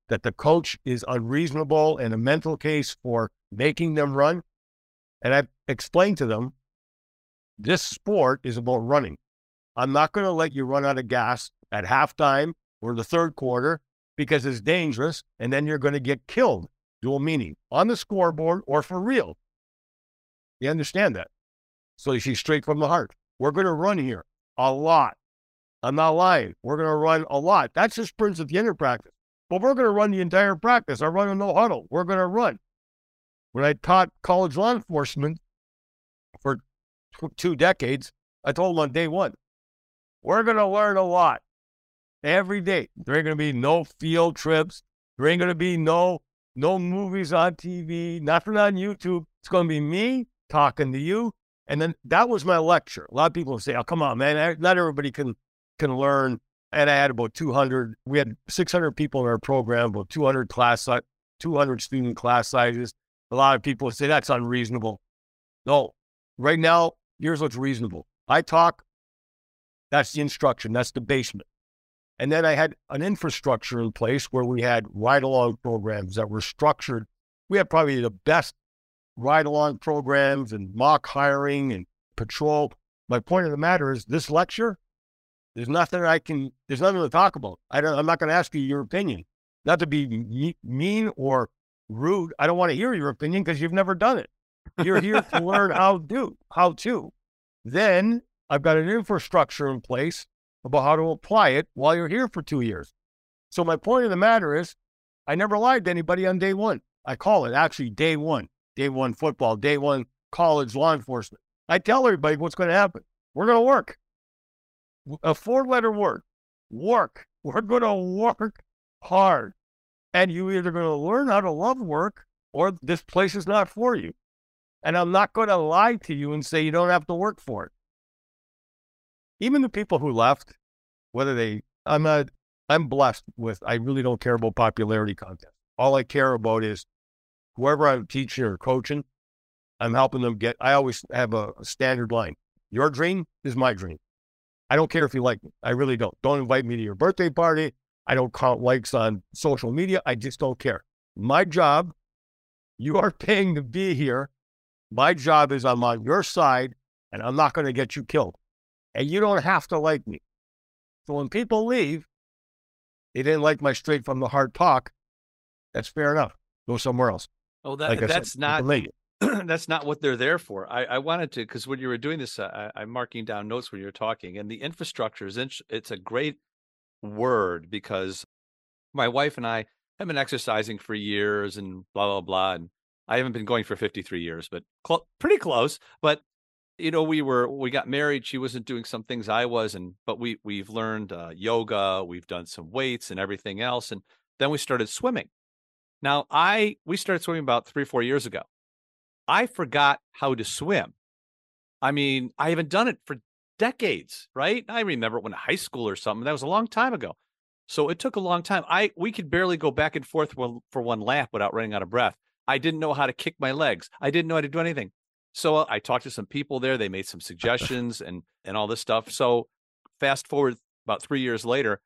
that the coach is unreasonable and a mental case for making them run. And I explained to them, this sport is about running. I'm not going to let you run out of gas at halftime or the third quarter because it's dangerous, and then you're going to get killed, dual meaning, on the scoreboard or for real. You understand that? So she's straight from the heart. We're going to run here a lot. I'm not lying. We're going to run a lot. That's the sprints at the end of practice. But we're going to run the entire practice. I run a no huddle. We're going to run. When I taught college law enforcement for two decades, I told them on day one, we're going to learn a lot every day. There ain't going to be no field trips. There ain't going to be no, no movies on T V, nothing on YouTube. It's going to be me talking to you. And then that was my lecture. A lot of people say, oh, come on, man. Not everybody can, can learn. And I had about two hundred, we had six hundred people in our program, about two hundred class, two hundred student class sizes. A lot of people say that's unreasonable. No, right now, here's what's reasonable. I talk, that's the instruction, that's the basement. And then I had an infrastructure in place where we had ride-along programs that were structured. We had probably the best ride-along programs and mock hiring and patrol. My point of the matter is this lecture, there's nothing I can, there's nothing to talk about. I don't, I'm not going to ask you your opinion. Not to be me, mean or rude. I don't want to hear your opinion because you've never done it. You're here to learn how to do, how to. Then I've got an infrastructure in place about how to apply it while you're here for two years. So my point of the matter is I never lied to anybody on day one. I call it actually day one, day one football, day one college law enforcement. I tell everybody what's going to happen. We're going to work. A four-letter word, work. We're going to work hard. And you're either going to learn how to love work or this place is not for you. And I'm not going to lie to you and say you don't have to work for it. Even the people who left, whether they, I'm not, I'm blessed with, I really don't care about popularity contests. All I care about is whoever I'm teaching or coaching, I'm helping them get, I always have a, a standard line. Your dream is my dream. I don't care if you like me. I really don't. Don't invite me to your birthday party. I don't count likes on social media. I just don't care. My job, you are paying to be here. My job is I'm on your side and I'm not going to get you killed. And you don't have to like me. So when people leave, they didn't like my straight from the heart talk. That's fair enough. Go somewhere else. Oh, that, like that's said, not that's not what they're there for. I, I wanted to, because when you were doing this, uh, I, I'm marking down notes when you're talking, and the infrastructure is, it's a great word because my wife and I have been exercising for years and blah, blah, blah. And I haven't been going for fifty-three years, but cl- pretty close. But, you know, we were, we got married. She wasn't doing some things I was, and, but we, we've learned uh, yoga, we've done some weights and everything else. And then we started swimming. Now I, we started swimming about three, four years ago. I forgot how to swim. I mean, I haven't done it for decades, right? I remember when in high school or something. That was a long time ago. So it took a long time. I we could barely go back and forth for one lap without running out of breath. I didn't know how to kick my legs. I didn't know how to do anything. So I talked to some people there. They made some suggestions and and all this stuff. So fast forward about three years later,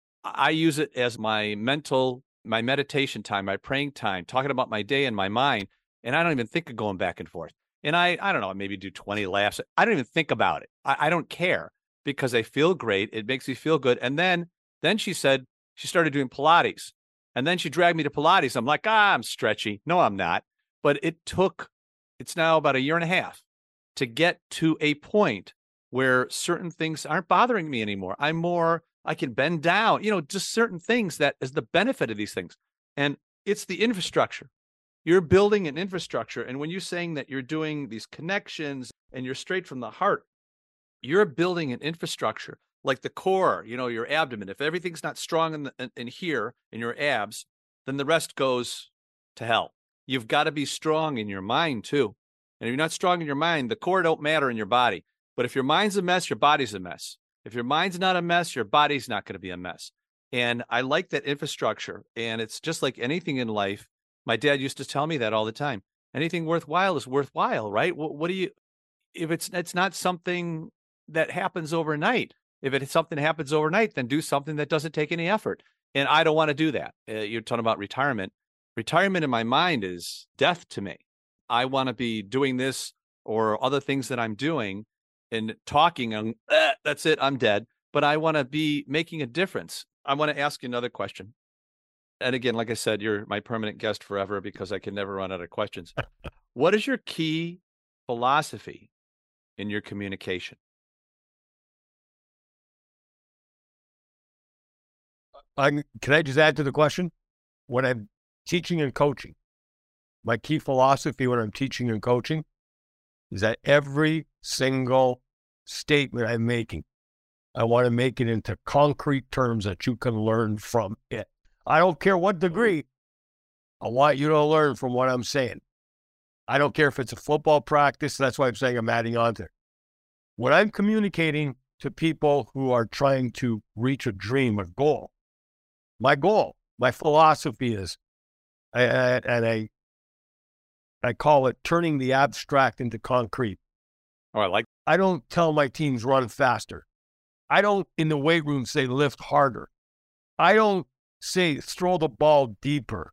I use it as my mental, my meditation time, my praying time, talking about my day in my mind. And I don't even think of going back and forth. And I, I don't know, maybe do twenty laps. I don't even think about it. I, I don't care because I feel great. It makes me feel good. And then, then she said she started doing Pilates. And then she dragged me to Pilates. I'm like, ah, I'm stretchy. No, I'm not. But it took, it's now about a year and a half to get to a point where certain things aren't bothering me anymore. I'm more, I can bend down, you know, just certain things that is the benefit of these things. And it's the infrastructure. You're building an infrastructure. And when you're saying that you're doing these connections and you're straight from the heart, you're building an infrastructure like the core, you know, your abdomen. If everything's not strong in, the, in, in here, in your abs, then the rest goes to hell. You've got to be strong in your mind too. And if you're not strong in your mind, the core don't matter in your body. But if your mind's a mess, your body's a mess. If your mind's not a mess, your body's not going to be a mess. And I like that infrastructure. And it's just like anything in life. My dad used to tell me that all the time. Anything worthwhile is worthwhile, right? What, what do you, if it's, it's not something that happens overnight, if it's something that happens overnight, then do something that doesn't take any effort. And I don't want to do that. Uh, you're talking about retirement. Retirement in my mind is death to me. I want to be doing this or other things that I'm doing and talking. And eh, that's it. I'm dead. But I want to be making a difference. I want to ask you another question. And again, like I said, you're my permanent guest forever because I can never run out of questions. What is your key philosophy in your communication? I, can I just add to the question? When I'm teaching and coaching, my key philosophy when I'm teaching and coaching is that every single statement I'm making, I want to make it into concrete terms that you can learn from it. I don't care what degree. I want you to learn from what I'm saying. I don't care if it's a football practice. That's why I'm saying I'm adding on to it. When I'm communicating to people who are trying to reach a dream, a goal, my goal, my philosophy is, I, I, and I, I call it turning the abstract into concrete. Oh, I like. I don't tell my teams run faster. I don't, in the weight room, say lift harder. I don't say throw the ball deeper.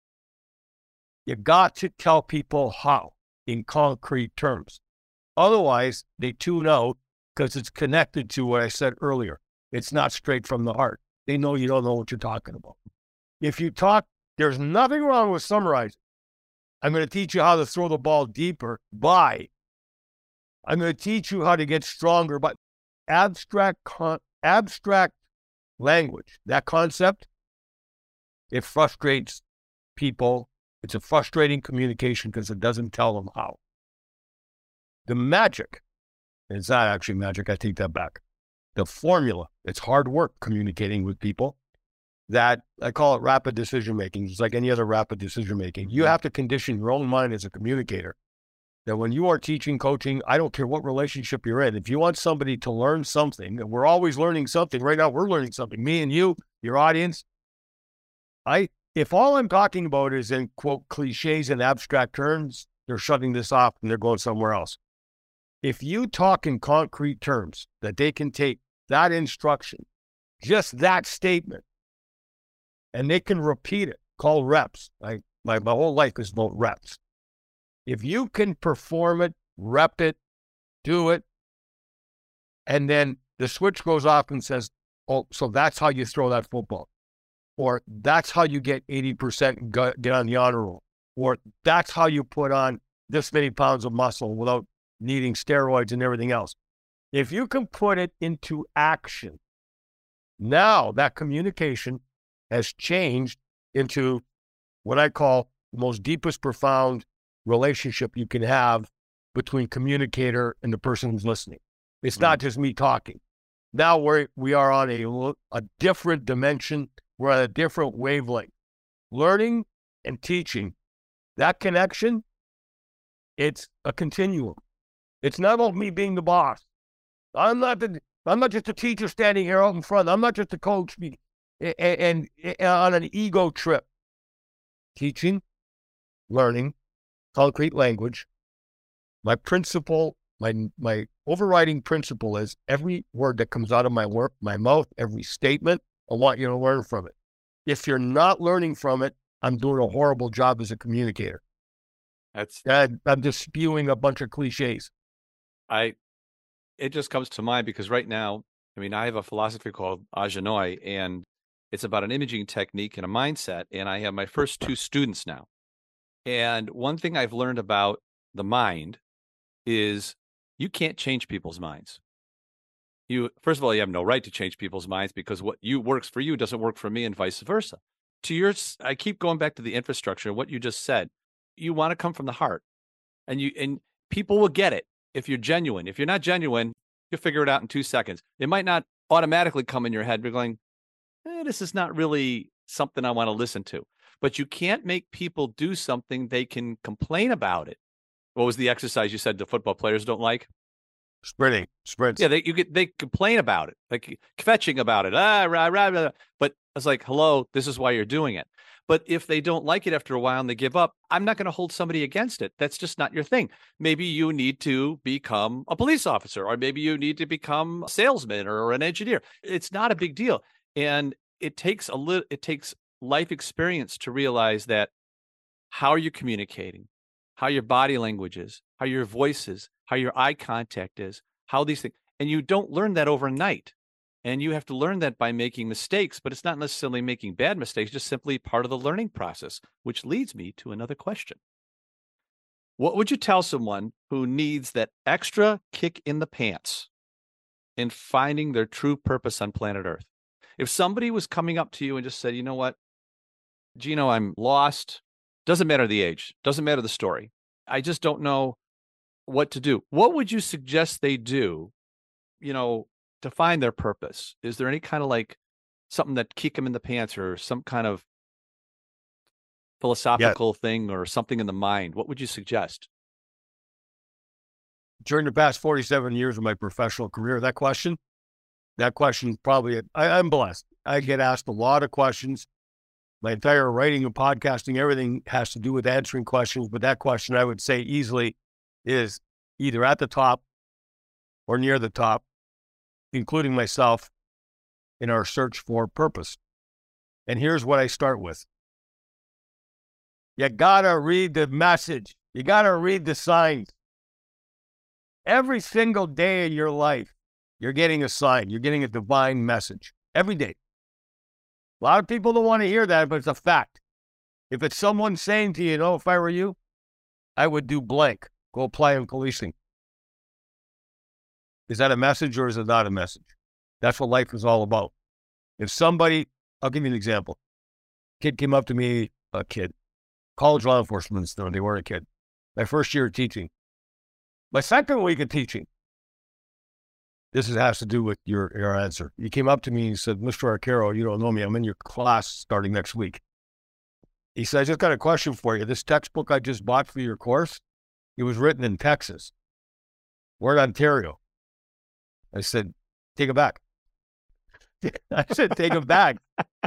You got to tell people how in concrete terms. Otherwise, they tune out because it's connected to what I said earlier. It's not straight from the heart. They know you don't know what you're talking about. If you talk, there's nothing wrong with summarizing. I'm going to teach you how to throw the ball deeper by. I'm going to teach you how to get stronger by abstract, con- abstract language. That concept, it frustrates people. It's a frustrating communication because it doesn't tell them how. The magic, it's not actually magic, I take that back. The formula, it's hard work communicating with people. That, I call it rapid decision-making. It's like any other rapid decision-making. You have to condition your own mind as a communicator that when you are teaching, coaching, I don't care what relationship you're in, if you want somebody to learn something, and we're always learning something, right now we're learning something, me and you, your audience, I, if all I'm talking about is in, quote, cliches and abstract terms, they're shutting this off and they're going somewhere else. If you talk in concrete terms that they can take that instruction, just that statement, and they can repeat it, call reps. I, my, my whole life is about reps. If you can perform it, rep it, do it, and then the switch goes off and says, oh, so that's how you throw that football. Or that's how you get eighty percent and get on the honor roll. Or that's how you put on this many pounds of muscle without needing steroids and everything else. If you can put it into action, now that communication has changed into what I call the most deepest, profound relationship you can have between communicator and the person who's listening. It's mm-hmm. not just me talking. Now we're, we are on a, a different dimension. We're on a different wavelength. Learning and teaching, that connection, it's a continuum. It's not about me being the boss. I'm not the, I'm not just a teacher standing here out in front. I'm not just a coach and, and, and on an ego trip. Teaching, learning, concrete language. My principle, my my overriding principle is every word that comes out of my work, my mouth, every statement, I want you to learn from it. If you're not learning from it, I'm doing a horrible job as a communicator. That's I'm just spewing a bunch of cliches. I, it just comes to mind because right now, I mean, I have a philosophy called Ajanoi, and it's about an imaging technique and a mindset. And I have my first two students now. And one thing I've learned about the mind is you can't change people's minds. You, first of all, you have no right to change people's minds because what you works for you doesn't work for me and vice versa. To yours, I keep going back to the infrastructure, what you just said. You want to come from the heart, and you and people will get it if you're genuine. If you're not genuine, you'll figure it out in two seconds. It might not automatically come in your head. You're going, eh, this is not really something I want to listen to. But you can't make people do something they can complain about it. What was the exercise you said the football players don't like? Sprinting, sprints. Yeah, they you get they complain about it, like fetching about it. Ah, rah, rah, rah. But it's like, hello, this is why you're doing it. But if they don't like it after a while and they give up, I'm not going to hold somebody against it. That's just not your thing. Maybe you need to become a police officer, or maybe you need to become a salesman or an engineer. It's not a big deal. And it takes a little, it takes life experience to realize that how you're communicating, how your body language is, how your voice is, how your eye contact is, how these things, and you don't learn that overnight. And you have to learn that by making mistakes, but it's not necessarily making bad mistakes, just simply part of the learning process, which leads me to another question. What would you tell someone who needs that extra kick in the pants in finding their true purpose on planet Earth? If somebody was coming up to you and just said, you know what, Gino, I'm lost. Doesn't matter the age, doesn't matter the story. I just don't know what to do. What would you suggest they do, you know, to find their purpose? Is there any kind of like something that kick them in the pants, or some kind of philosophical yeah. thing, or something in the mind? What would you suggest? During the past forty-seven years of my professional career, that question, that question probably, I, I'm blessed. I get asked a lot of questions. My entire writing and podcasting, everything has to do with answering questions. But that question, I would say easily, is either at the top or near the top, including myself, in our search for purpose. And here's what I start with. You gotta read the message. You gotta read the signs. Every single day of your life, you're getting a sign. You're getting a divine message. Every day. A lot of people don't want to hear that, but it's a fact. If it's someone saying to you, you know, if I were you, I would do blank. Go apply in policing. Is that a message or is it not a message? That's what life is all about. If somebody, I'll give you an example. Kid came up to me, a kid, college law enforcement student, they weren't a kid. My first year of teaching. My second week of teaching. This is, has to do with your, your answer. He came up to me and he said, Mister Arcaro, you don't know me. I'm in your class starting next week. He said, I just got a question for you. This textbook I just bought for your course, it was written in Texas. We're in Ontario. I said, take it back. I said, take it back.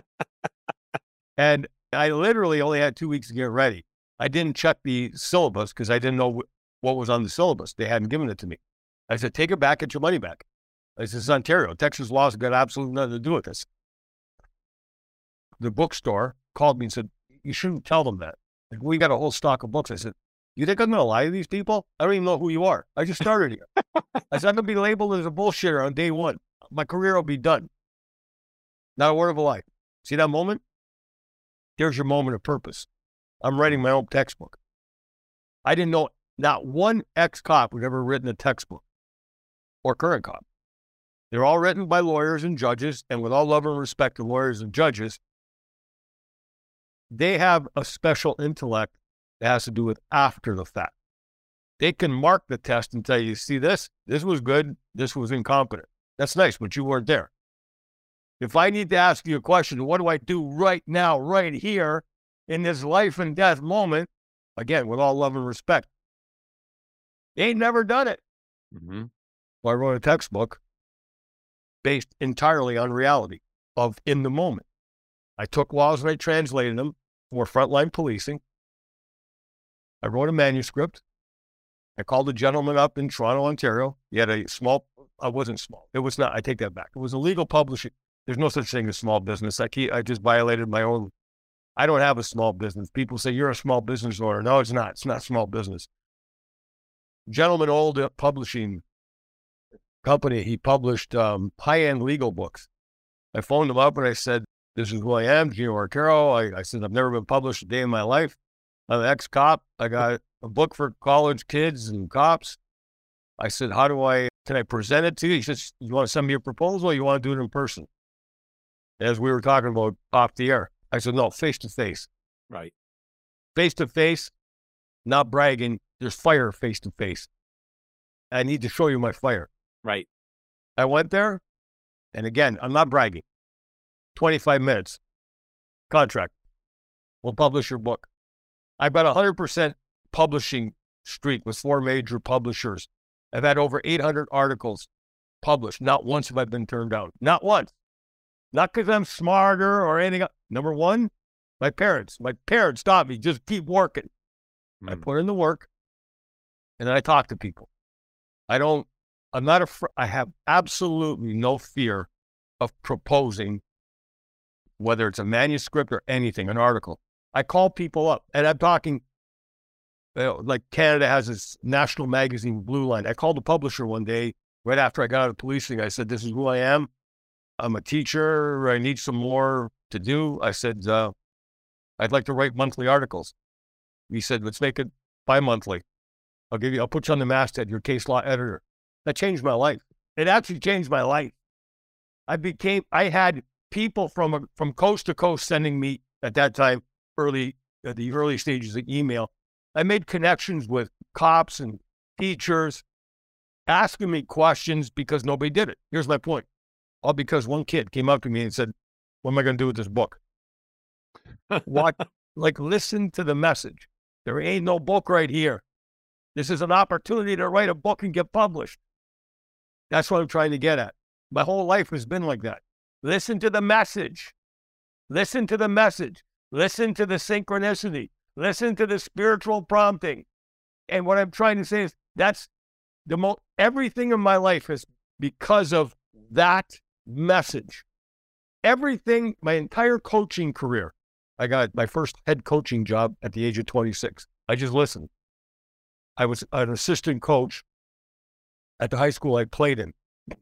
And I literally only had two weeks to get ready. I didn't check the syllabus because I didn't know wh- what was on the syllabus. They hadn't given it to me. I said, take it back, get your money back. I said, it's Ontario. Texas law's got absolutely nothing to do with this. The bookstore called me and said, you shouldn't tell them that. Like, we got a whole stock of books. I said, you think I'm going to lie to these people? I don't even know who you are. I just started here. I said, I'm going to be labeled as a bullshitter on day one. My career will be done. Not a word of a lie. See that moment? There's your moment of purpose. I'm writing my own textbook. I didn't know not one ex-cop who'd ever written a textbook, or current cop. They're all written by lawyers and judges, and with all love and respect to lawyers and judges, they have a special intellect that has to do with after the fact. They can mark the test and tell you, see this? This was good. This was incompetent. That's nice, but you weren't there. If I need to ask you a question, what do I do right now, right here, in this life and death moment? Again, with all love and respect. They ain't never done it. Mm-hmm. Well, I wrote a textbook based entirely on reality of in the moment. I took laws and I translated them for frontline policing. I wrote a manuscript. I called a gentleman up in Toronto, Ontario. He had a small, I wasn't small. It was not, I take that back. It was a legal publishing. There's no such thing as small business. I keep, I just violated my own. I don't have a small business. People say, you're a small business owner. No, it's not. It's not small business. Gentleman old publishing company, he published um, high-end legal books. I phoned him up and I said, this is who I am, Gino Arcaro. I, I said, I've never been published a day in my life. I'm an ex-cop. I got a book for college kids and cops. I said, how do I, can I present it to you? He says, you want to send me a proposal or you want to do it in person? As we were talking about off the air. I said, no, face-to-face. Right. Face-to-face, not bragging. There's fire face-to-face. I need to show you my fire. Right. I went there, and again, I'm not bragging. twenty-five minutes. Contract. We'll publish your book. I've got a one hundred percent publishing streak with four major publishers. I've had over eight hundred articles published. Not once have I been turned down. Not once. Not because I'm smarter or anything else. Number one, my parents. My parents taught me, just keep working. Mm. I put in the work, and then I talk to people. I don't, I'm not afraid, I have absolutely no fear of proposing whether it's a manuscript or anything, an article. I call people up, and I'm talking, you know, like Canada has this national magazine, Blue Line. I called the publisher one day right after I got out of policing. I said, this is who I am. I'm a teacher. I need some more to do. I said, uh, I'd like to write monthly articles. He said, let's make it bi-monthly. I'll give you, I'll put you on the masthead, your case law editor. That changed my life. It actually changed my life. I became, I had people from, from coast to coast sending me at that time, early, at the early stages of email. I made connections with cops and teachers asking me questions because nobody did it. Here's my point. All because one kid came up to me and said, what am I going to do with this book? What? Like, listen to the message. There ain't no book right here. This is an opportunity to write a book and get published. That's what I'm trying to get at. My whole life has been like that. Listen to the message. Listen to the message. Listen to the synchronicity. Listen to the spiritual prompting. And what I'm trying to say is that's the most, everything in my life is because of that message. Everything, my entire coaching career, I got my first head coaching job at the age of twenty-six. I just listened. I was an assistant coach at the high school I played in.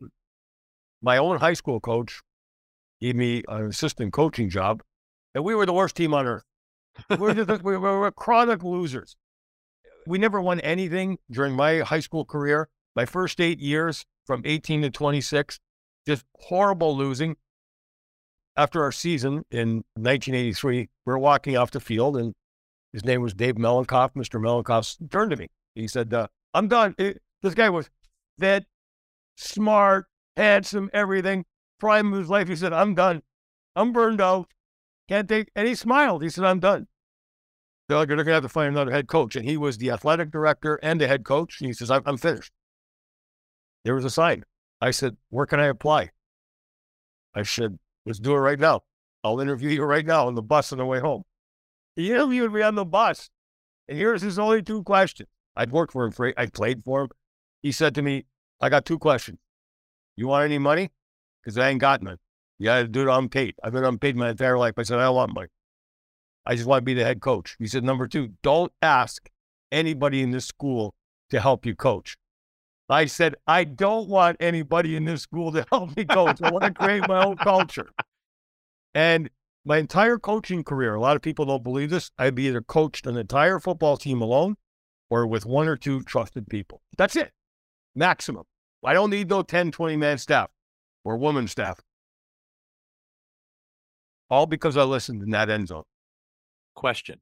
My own high school coach gave me an assistant coaching job, and we were the worst team on earth. We were, just, we were chronic losers. We never won anything during my high school career. My first eight years, from eighteen to twenty-six, just horrible losing. After our season in nineteen eighty-three, we were walking off the field, and his name was Dave Melenkoff. Mister Melenkoff turned to me. He said, uh, I'm done. It, this guy was fit, smart, handsome, everything. Prime of his life. He said, I'm done. I'm burned out. Can't take, and he smiled. He said, I'm done. They're like, you're going to have to find another head coach. And he was the athletic director and the head coach. And he says, I'm, I'm finished. There was a sign. I said, where can I apply? I said, let's do it right now. I'll interview you right now on the bus on the way home. He interviewed me on the bus. And here's his only two questions. I'd worked for him, for, I played for him. He said to me, I got two questions. You want any money? Because I ain't got none. You got to do it unpaid. I've been unpaid my entire life. I said, I don't want money. I just want to be the head coach. He said, number two, don't ask anybody in this school to help you coach. I said, I don't want anybody in this school to help me coach. I want to create my own culture. And my entire coaching career, a lot of people don't believe this, I've either coached an entire football team alone or with one or two trusted people. That's it. Maximum. I don't need no ten, twenty-man staff or woman staff. All because I listened in that end zone. Question.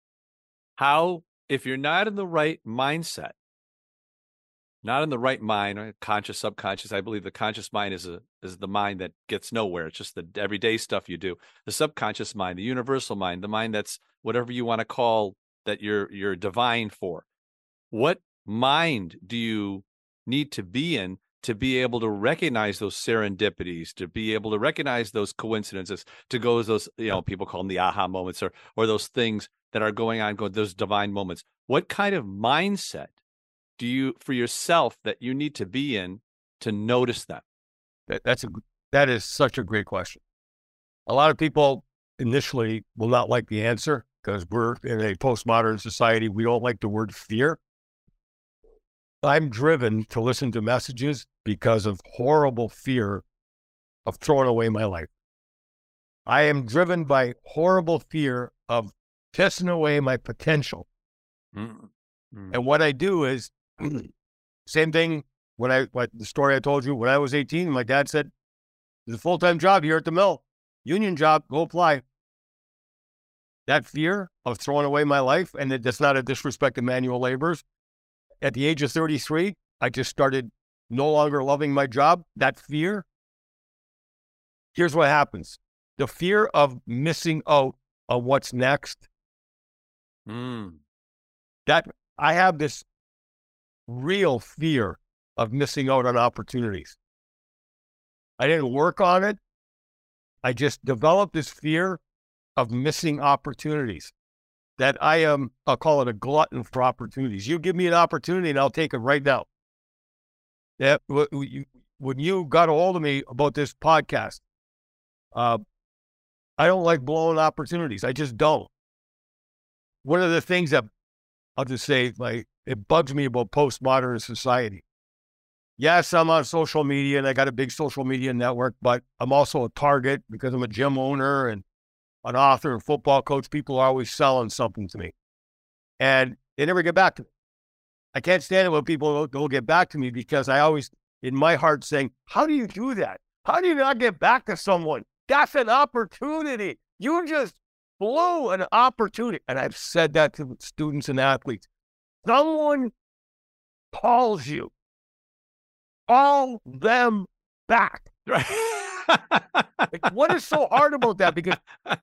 How, if you're not in the right mindset, not in the right mind, right? Conscious, subconscious, I believe the conscious mind is a is the mind that gets nowhere. It's just the everyday stuff you do. The subconscious mind, the universal mind, the mind that's whatever you want to call that you're you're divine for. What mind do you need to be in to be able to recognize those serendipities, to be able to recognize those coincidences, to go as those, you know, people call them the aha moments, or or those things that are going on, go those divine moments. What kind of mindset do you, for yourself, that you need to be in to notice that? that that's a, that is such a great question. A lot of people initially will not like the answer because we're in a postmodern society. We don't like the word fear. I'm driven to listen to messages because of horrible fear of throwing away my life. I am driven by horrible fear of pissing away my potential. Mm-hmm. And what I do is, same thing when I, what the story I told you, when I was eighteen, my dad said, there's a full-time job here at the mill, union job, go apply. That fear of throwing away my life, and that's not a disrespect to manual laborers. At the age of thirty-three, I just started no longer loving my job. That fear, here's what happens. The fear of missing out on what's next. Mm. That I have this real fear of missing out on opportunities. I didn't work on it. I just developed this fear of missing opportunities. That I am, I'll call it a glutton for opportunities. You give me an opportunity and I'll take it right now. That when you got a hold of me about this podcast, uh, I don't like blowing opportunities. I just don't. One of the things that I'll just say, like, it bugs me about postmodern society. Yes, I'm on social media and I got a big social media network, but I'm also a target because I'm a gym owner and an author and football coach. People are always selling something to me and they never get back to me. I can't stand it when people don't get back to me because I always, in my heart, saying, how do you do that? How do you not get back to someone? That's an opportunity. You just blew an opportunity. And I've said that to students and athletes. Someone calls you. Call them back. Right. Like, what is so hard about that? Because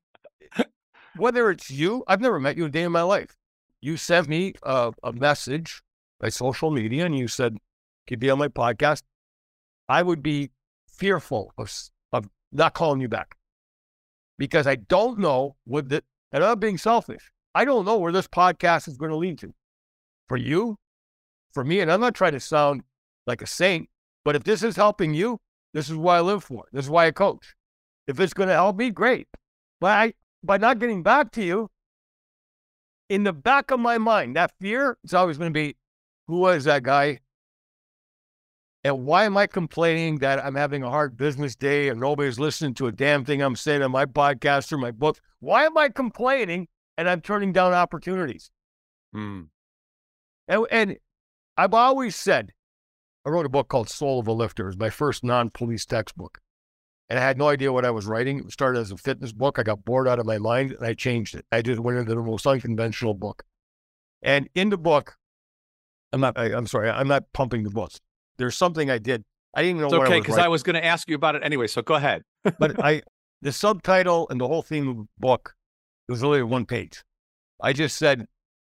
whether it's you, I've never met you a day in my life. You sent me a, a message by social media and you said, could you be on my podcast? I would be fearful of, of not calling you back because I don't know what the, and I'm being selfish. I don't know where this podcast is going to lead to for you, for me. And I'm not trying to sound like a saint, but if this is helping you, this is what I live for. This is why I coach. If it's going to help me, great. But I, by not getting back to you, in the back of my mind, that fear is always going to be, who was that guy? And why am I complaining that I'm having a hard business day and nobody's listening to a damn thing I'm saying on my podcast or my book? Why am I complaining and I'm turning down opportunities? Hmm. And, and I've always said, I wrote a book called Soul of a Lifter. It was my first non-police textbook. And I had no idea what I was writing. It started as a fitness book. I got bored out of my mind and I changed it. I just went into the most unconventional book. And in the book, I'm not, I, I'm sorry, I'm not pumping the books. There's something I did. I didn't even know it's what okay, I was because writing. I was going to ask you about it anyway, so go ahead. But I, the subtitle and the whole theme of the book, it was only one page. I just said,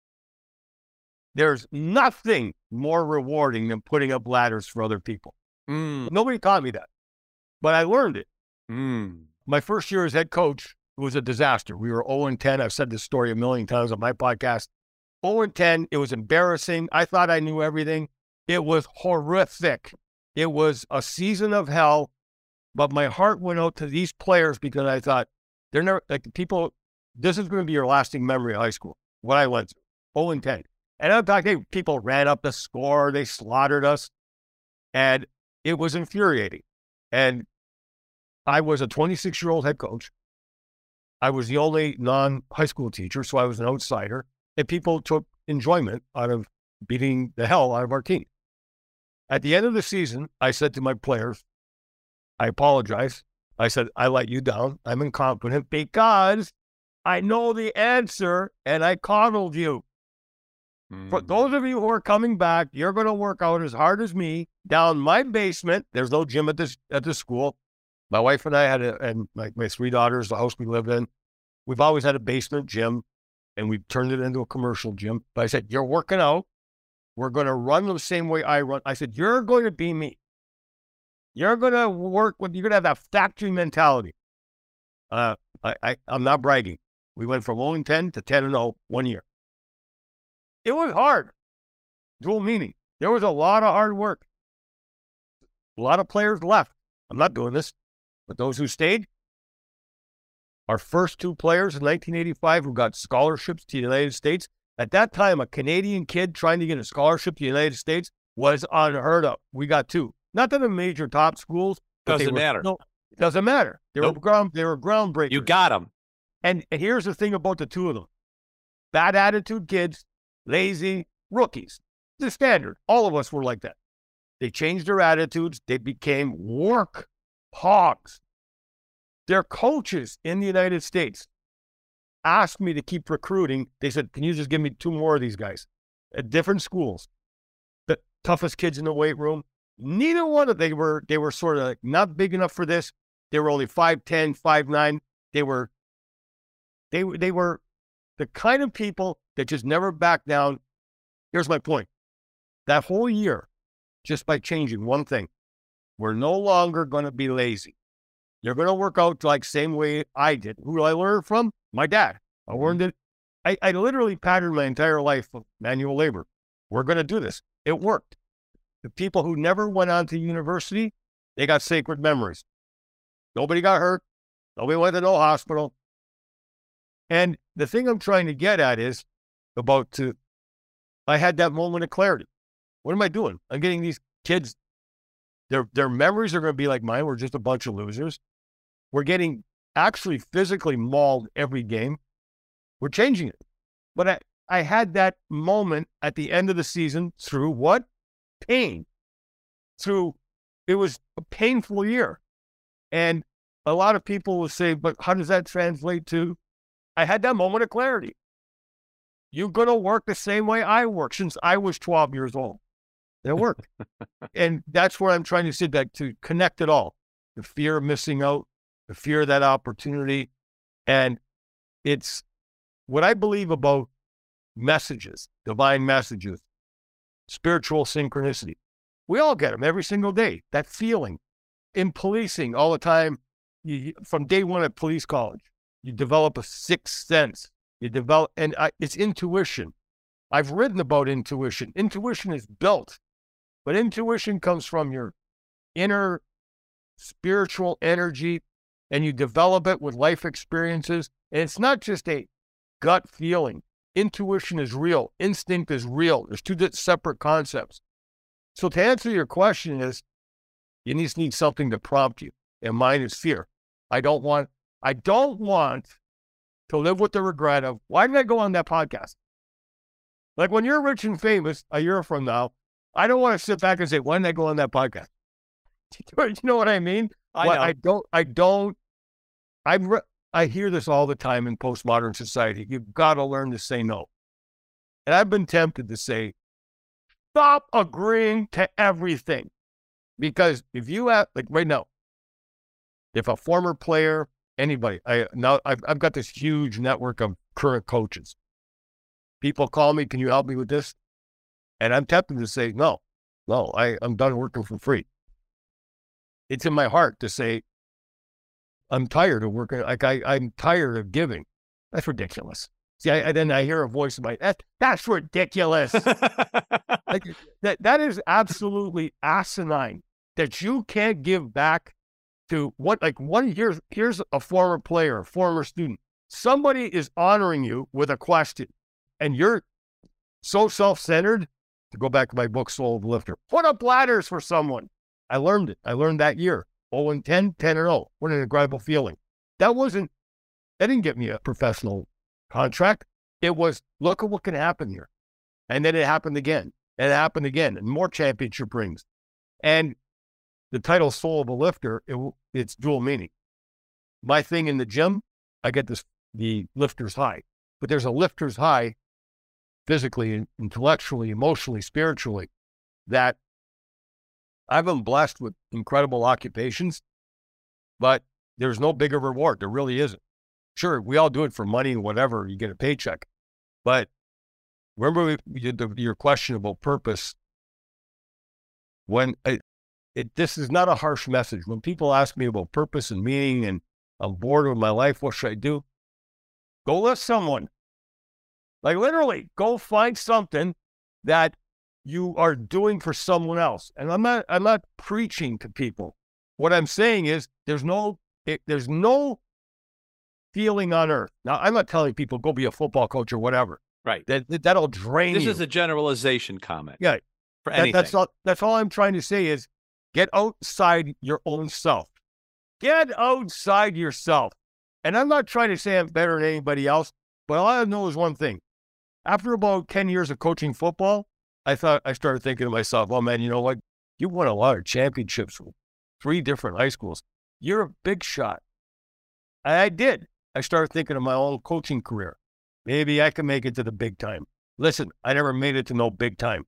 there's nothing more rewarding than putting up ladders for other people. Mm. Nobody taught me that, but I learned it. Mm. My first year as head coach, it was a disaster. We were oh and ten. I've said this story a million times on my podcast. oh and ten, it was embarrassing. I thought I knew everything. It was horrific. It was a season of hell, but my heart went out to these players because I thought, they're never, like, people, this is going to be your lasting memory of high school, what I went through, oh and ten. And I'm talking, people ran up the score, they slaughtered us, and it was infuriating. And I was a twenty-six-year-old head coach. I was the only non-high school teacher, so I was an outsider. And people took enjoyment out of beating the hell out of our team. At the end of the season, I said to my players, I apologize. I said, I let you down. I'm incompetent because I know the answer and I coddled you. Mm. For those of you who are coming back, you're going to work out as hard as me down my basement. There's no gym at this at the school. My wife and I had a, and my, my three daughters, the house we live in, we've always had a basement gym and we've turned it into a commercial gym. But I said, you're working out. We're going to run the same way I run. I said, you're going to be me. You're going to work with, you're going to have that factory mentality. Uh, I, I, I'm not bragging. We went from oh and ten to ten and oh one year. It was hard. Dual meaning. There was a lot of hard work. A lot of players left. I'm not doing this. But those who stayed, our first two players in nineteen eighty-five who got scholarships to the United States, at that time, a Canadian kid trying to get a scholarship to the United States was unheard of. We got two. Not that the major top schools. Doesn't were, matter. No, it doesn't matter. They nope. were ground. They were groundbreakers. You got them. And, and here's the thing about the two of them. Bad attitude kids, lazy rookies. The standard. All of us were like that. They changed their attitudes. They became work hogs. Their coaches in the United States asked me to keep recruiting. They said, can you just give me two more of these guys at different schools? The toughest kids in the weight room. Neither one of them, they were, they were sort of like not big enough for this. They were only five ten, five nine. They were, they, they were the kind of people that just never back down. Here's my point. That whole year, just by changing one thing, we're no longer going to be lazy. You're going to work out like same way I did. Who did I learn from? My dad. I learned it. I, I literally patterned my entire life of manual labor. We're going to do this. It worked. The people who never went on to university, they got sacred memories. Nobody got hurt. Nobody went to no hospital. And the thing I'm trying to get at is about to, I had that moment of clarity. What am I doing? I'm getting these kids, their, their memories are going to be like mine. We're just a bunch of losers. We're getting actually physically mauled every game. We're changing it. But I, I had that moment at the end of the season through what? Pain. Through, it was a painful year. And a lot of people will say, but how does that translate to? I had that moment of clarity. You're going to work the same way I work since I was twelve years old. It worked. And that's where I'm trying to sit back to connect it all. The fear of missing out, the fear of that opportunity. And it's what I believe about messages, divine messages, spiritual synchronicity. We all get them every single day. That feeling in policing all the time, you, from day one at police college, you develop a sixth sense. You develop, and I, it's intuition. I've written about intuition. Intuition is built, but intuition comes from your inner spiritual energy, and you develop it with life experiences. And it's not just a gut feeling. Intuition is real. Instinct is real. There's two separate concepts. So to answer your question is, you just need something to prompt you. And mine is fear. I don't want, I don't want to live with the regret of, why did I go on that podcast? Like when you're rich and famous a year from now, I don't want to sit back and say, why didn't I go on that podcast? You know what I mean? I well, know. I don't, I don't, I re- I hear this all the time in postmodern society. You've got to learn to say no. And I've been tempted to say, stop agreeing to everything. Because if you have, like right now, if a former player, anybody, I now I've, I've got this huge network of current coaches. People call me, can you help me with this? And I'm tempted to say, no, no, I, I'm done working for free. It's in my heart to say, I'm tired of working. Like I, I'm tired of giving. That's ridiculous. See, I, and then I hear a voice in my, that, that's ridiculous. Like, that, that is absolutely asinine that you can't give back to what, like one, here's, here's a former player, a former student. Somebody is honoring you with a question and you're so self-centered. To go back to my book, Soul of the Lifter, put up ladders for someone. I learned it. I learned that year. oh and ten, ten and oh. What an incredible feeling. That wasn't, that didn't get me a professional contract. It was, look at what can happen here. And then it happened again. And it happened again. And more championship rings. And the title Soul of a Lifter, it, it's dual meaning. My thing in the gym, I get this, the lifter's high. But there's a lifter's high physically, intellectually, emotionally, spiritually, that I've been blessed with incredible occupations, but there's no bigger reward. There really isn't. Sure, we all do it for money and whatever, you get a paycheck. But remember we did the, your question about purpose. When it, it, this is not a harsh message. When people ask me about purpose and meaning and I'm bored with my life, what should I do? Go lift someone. Like literally, go find something that you are doing for someone else. And I'm not, I'm not preaching to people. What I'm saying is there's no, it, there's no feeling on earth. Now, I'm not telling people go be a football coach or whatever. Right. That, that that'll drain This you. is a generalization comment. Yeah. For That, anything. that's all, that's all I'm trying to say is get outside your own self. Get outside yourself. And I'm not trying to say I'm better than anybody else, but all I know is one thing. After about ten years of coaching football, I thought, I started thinking to myself, well, man, you know what? You won a lot of championships with three different high schools. You're a big shot. And I did. I started thinking of my own coaching career. Maybe I can make it to the big time. Listen, I never made it to no big time.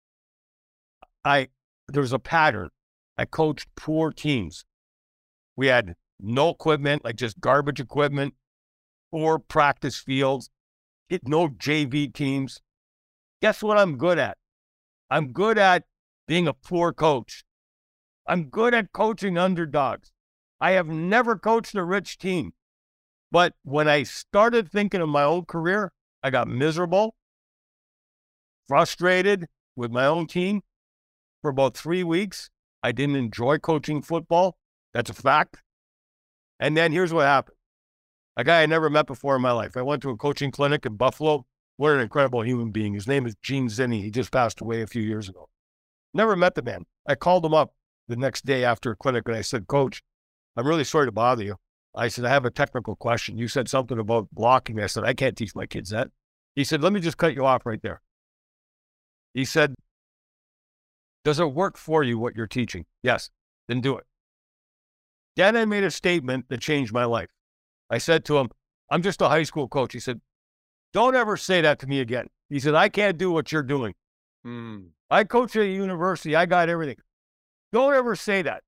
I, there was a pattern. I coached poor teams. We had no equipment, like just garbage equipment, poor practice fields, it, no J V teams. Guess what I'm good at? I'm good at being a poor coach. I'm good at coaching underdogs. I have never coached a rich team. But when I started thinking of my own career, I got miserable, frustrated with my own team for about three weeks. I didn't enjoy coaching football. That's a fact. And then here's what happened. A guy I never met before in my life. I went to a coaching clinic in Buffalo. What an incredible human being. His name is Gene Zinni. He just passed away a few years ago. Never met the man. I called him up the next day after a clinic and I said, Coach, I'm really sorry to bother you. I said, I have a technical question. You said something about blocking. I said, I can't teach my kids that. He said, let me just cut you off right there. He said, does it work for you what you're teaching? Yes, then do it. Then I made a statement that changed my life. I said to him, I'm just a high school coach. He said, don't ever say that to me again. He said, I can't do what you're doing. Mm. I coach at a university. I got everything. Don't ever say that.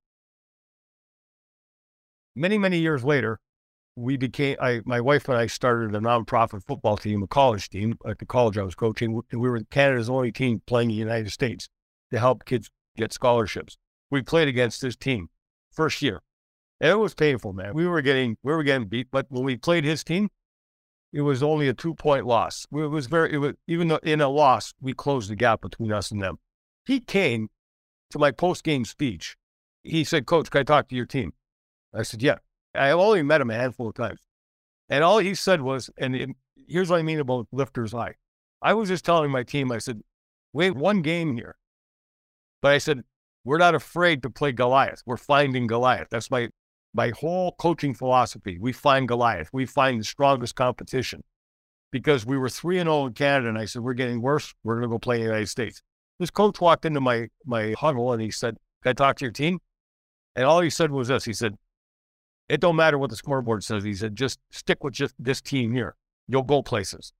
Many, many years later, we became, I, my wife and I started a nonprofit football team, a college team at the college I was coaching. And we were Canada's only team playing in the United States to help kids get scholarships. We played against this team first year. And it was painful, man. We were getting, we were getting beat, but when we played his team, it was only a two point loss. It was very, it was, even though in a loss, we closed the gap between us and them. He came to my post-game speech. He said, Coach, can I talk to your team? I said, yeah. I only met him a handful of times. And all he said was, and it, here's what I mean about lifter's high. I was just telling my team, I said, we have one game here. But I said, we're not afraid to play Goliath. We're finding Goliath. That's my, my whole coaching philosophy. We find Goliath. We find the strongest competition. Because we were three and oh in Canada, and I said, we're getting worse. We're going to go play in the United States. This coach walked into my, my huddle, and he said, can I talk to your team? And all he said was this. He said, it don't matter what the scoreboard says. He said, just stick with just this team here. You'll go places.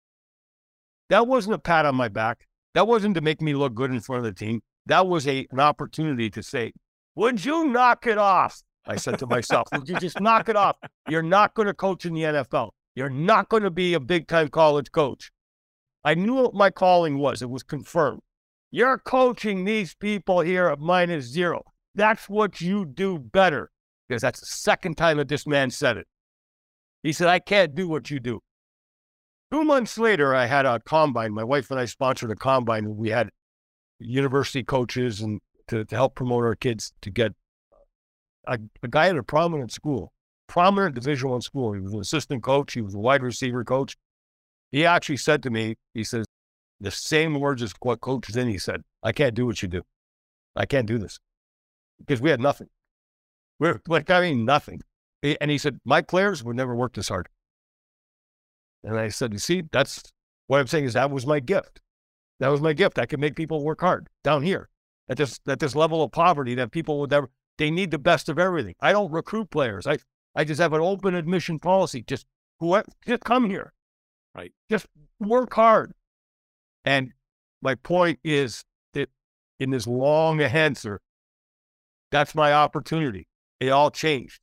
That wasn't a pat on my back. That wasn't to make me look good in front of the team. That was a, an opportunity to say, would you knock it off? I said to myself, would you just knock it off? You're not going to coach in the N F L. You're not going to be a big-time college coach. I knew what my calling was. It was confirmed. You're coaching these people here at minus zero. That's what you do better. Because that's the second time that this man said it. He said, I can't do what you do. Two months later, I had a combine. My wife and I sponsored a combine. And we had university coaches and to, to help promote our kids to get a, a guy at a prominent school, prominent Division One school. He was an assistant coach. He was a wide receiver coach. He actually said to me, he says, the same words as what Coach Zinni said, I can't do what you do. I can't do this. Because we had nothing. We're like, I mean, nothing. And he said, my players would never work this hard. And I said, you see, that's what I'm saying is that was my gift. That was my gift. I could make people work hard down here at this, at this level of poverty that people would never, they need the best of everything. I don't recruit players. I, I just have an open admission policy. Just whoever, just come here. Right. Just work hard. And my point is that in this long answer, that's my opportunity. It all changed.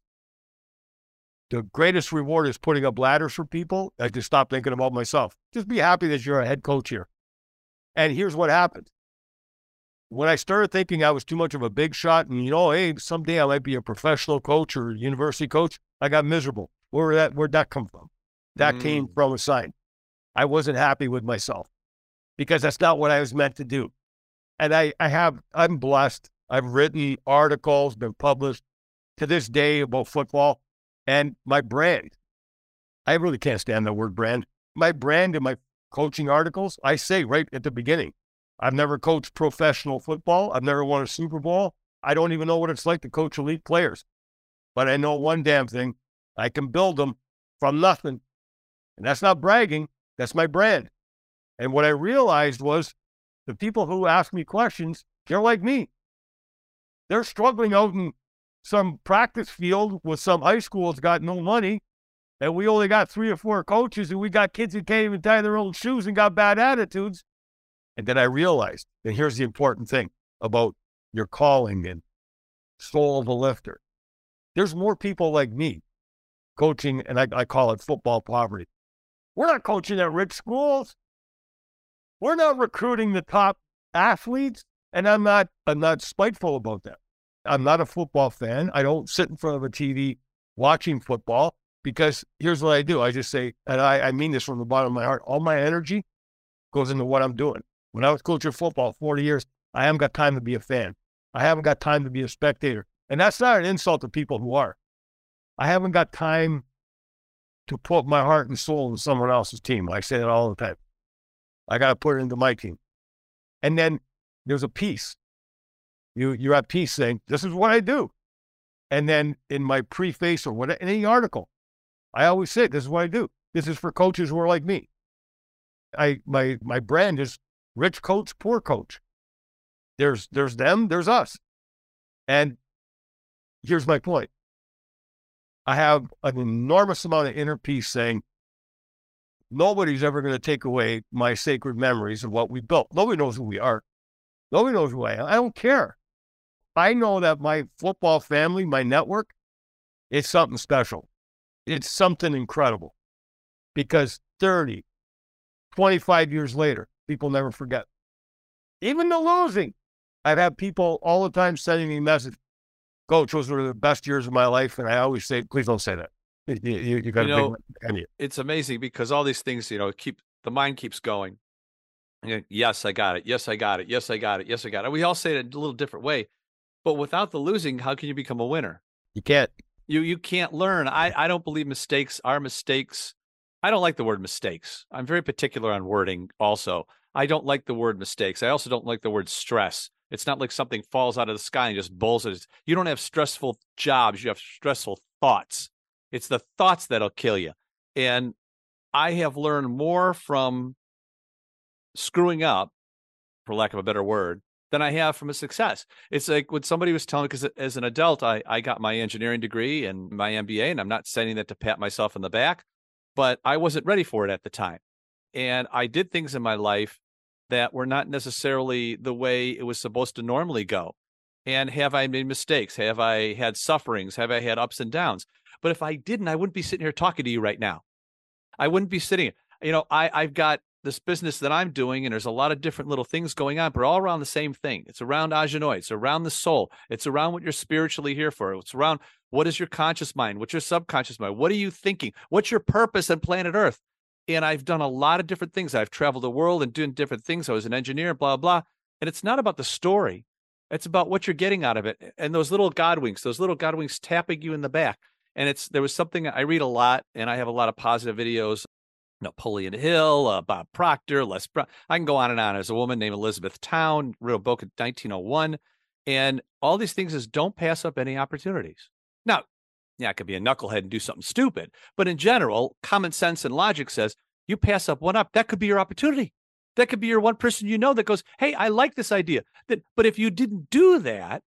The greatest reward is putting up ladders for people. I just stop thinking about myself. Just be happy that you're a head coach here. And here's what happened. When I started thinking I was too much of a big shot and, you know, hey, someday I might be a professional coach or a university coach, I got miserable. Where that, where'd that come from? That mm. came from a sign. I wasn't happy with myself because that's not what I was meant to do. And I, I have, I'm blessed. I've written articles, been published to this day about football and my brand. I really can't stand the word brand. My brand in my coaching articles, I say right at the beginning, I've never coached professional football. I've never won a Super Bowl. I don't even know what it's like to coach elite players. But I know one damn thing. I can build them from nothing. And that's not bragging. That's my brand. And what I realized was the people who ask me questions, they're like me. They're struggling out in some practice field with some high school that's got no money. And we only got three or four coaches and we got kids who can't even tie their own shoes and got bad attitudes. And then I realized, and here's the important thing about your calling and soul of a lifter. There's more people like me coaching, and I, I call it football poverty. We're not coaching at rich schools. We're not recruiting the top athletes, and I'm not, I'm not spiteful about that. I'm not a football fan. I don't sit in front of a T V watching football because here's what I do. I just say, and I, I mean this from the bottom of my heart, all my energy goes into what I'm doing. When I was coaching football forty years, I haven't got time to be a fan. I haven't got time to be a spectator. And that's not an insult to people who are. I haven't got time to put my heart and soul in someone else's team. I say that all the time. I got to put it into my team. And then there's a piece. You, you're at peace saying, this is what I do. And then in my preface or whatever, in any article, I always say, this is what I do. This is for coaches who are like me. I my my brand is rich coach, poor coach. There's there's them, there's us. And here's my point. I have an enormous amount of inner peace saying, nobody's ever going to take away my sacred memories of what we built. Nobody knows who we are. Nobody knows who I am. I don't care. I know that my football family, my network, it's something special. It's something incredible. Because thirty, twenty-five years later, people never forget. Even the losing. I've had people all the time sending me messages, Coach, those were the best years of my life. And I always say, please don't say that. You, you, you got you a know, big you. It's amazing because all these things, you know, keep the mind keeps going. And yes, I got it. Yes, I got it. Yes, I got it. Yes, I got it. We all say it a little different way. But without the losing, how can you become a winner? You can't. You you can't learn. I, I don't believe mistakes are mistakes. I don't like the word mistakes. I'm very particular on wording also. I don't like the word mistakes. I also don't like the word stress. It's not like something falls out of the sky and just bowls it. You don't have stressful jobs. You have stressful thoughts. It's the thoughts that'll kill you. And I have learned more from screwing up, for lack of a better word, than I have from a success. It's like when somebody was telling me, because as an adult, I, I got my engineering degree and my M B A, and I'm not saying that to pat myself on the back, but I wasn't ready for it at the time. And I did things in my life that were not necessarily the way it was supposed to normally go. And have I made mistakes? Have I had sufferings? Have I had ups and downs? But if I didn't, I wouldn't be sitting here talking to you right now. I wouldn't be sitting, you know, I, I've got this business that I'm doing, and there's a lot of different little things going on, but all around the same thing. It's around Agenoi. It's around the soul. It's around what you're spiritually here for. It's around what is your conscious mind? What's your subconscious mind? What are you thinking? What's your purpose on planet Earth? And I've done a lot of different things. I've traveled the world and doing different things. I was an engineer, blah, blah. And it's not about the story. It's about what you're getting out of it. And those little God winks, those little God winks tapping you in the back. And it's, there was something, I read a lot, and I have a lot of positive videos. Napoleon Hill, uh, Bob Proctor, Les Brown. I can go on and on. There's a woman named Elizabeth Town, wrote a book in nineteen oh one. And all these things is don't pass up any opportunities. Now, yeah, I could be a knucklehead and do something stupid. But in general, common sense and logic says you pass up one up, that could be your opportunity. That could be your one person you know that goes, hey, I like this idea. That, but if you didn't do that,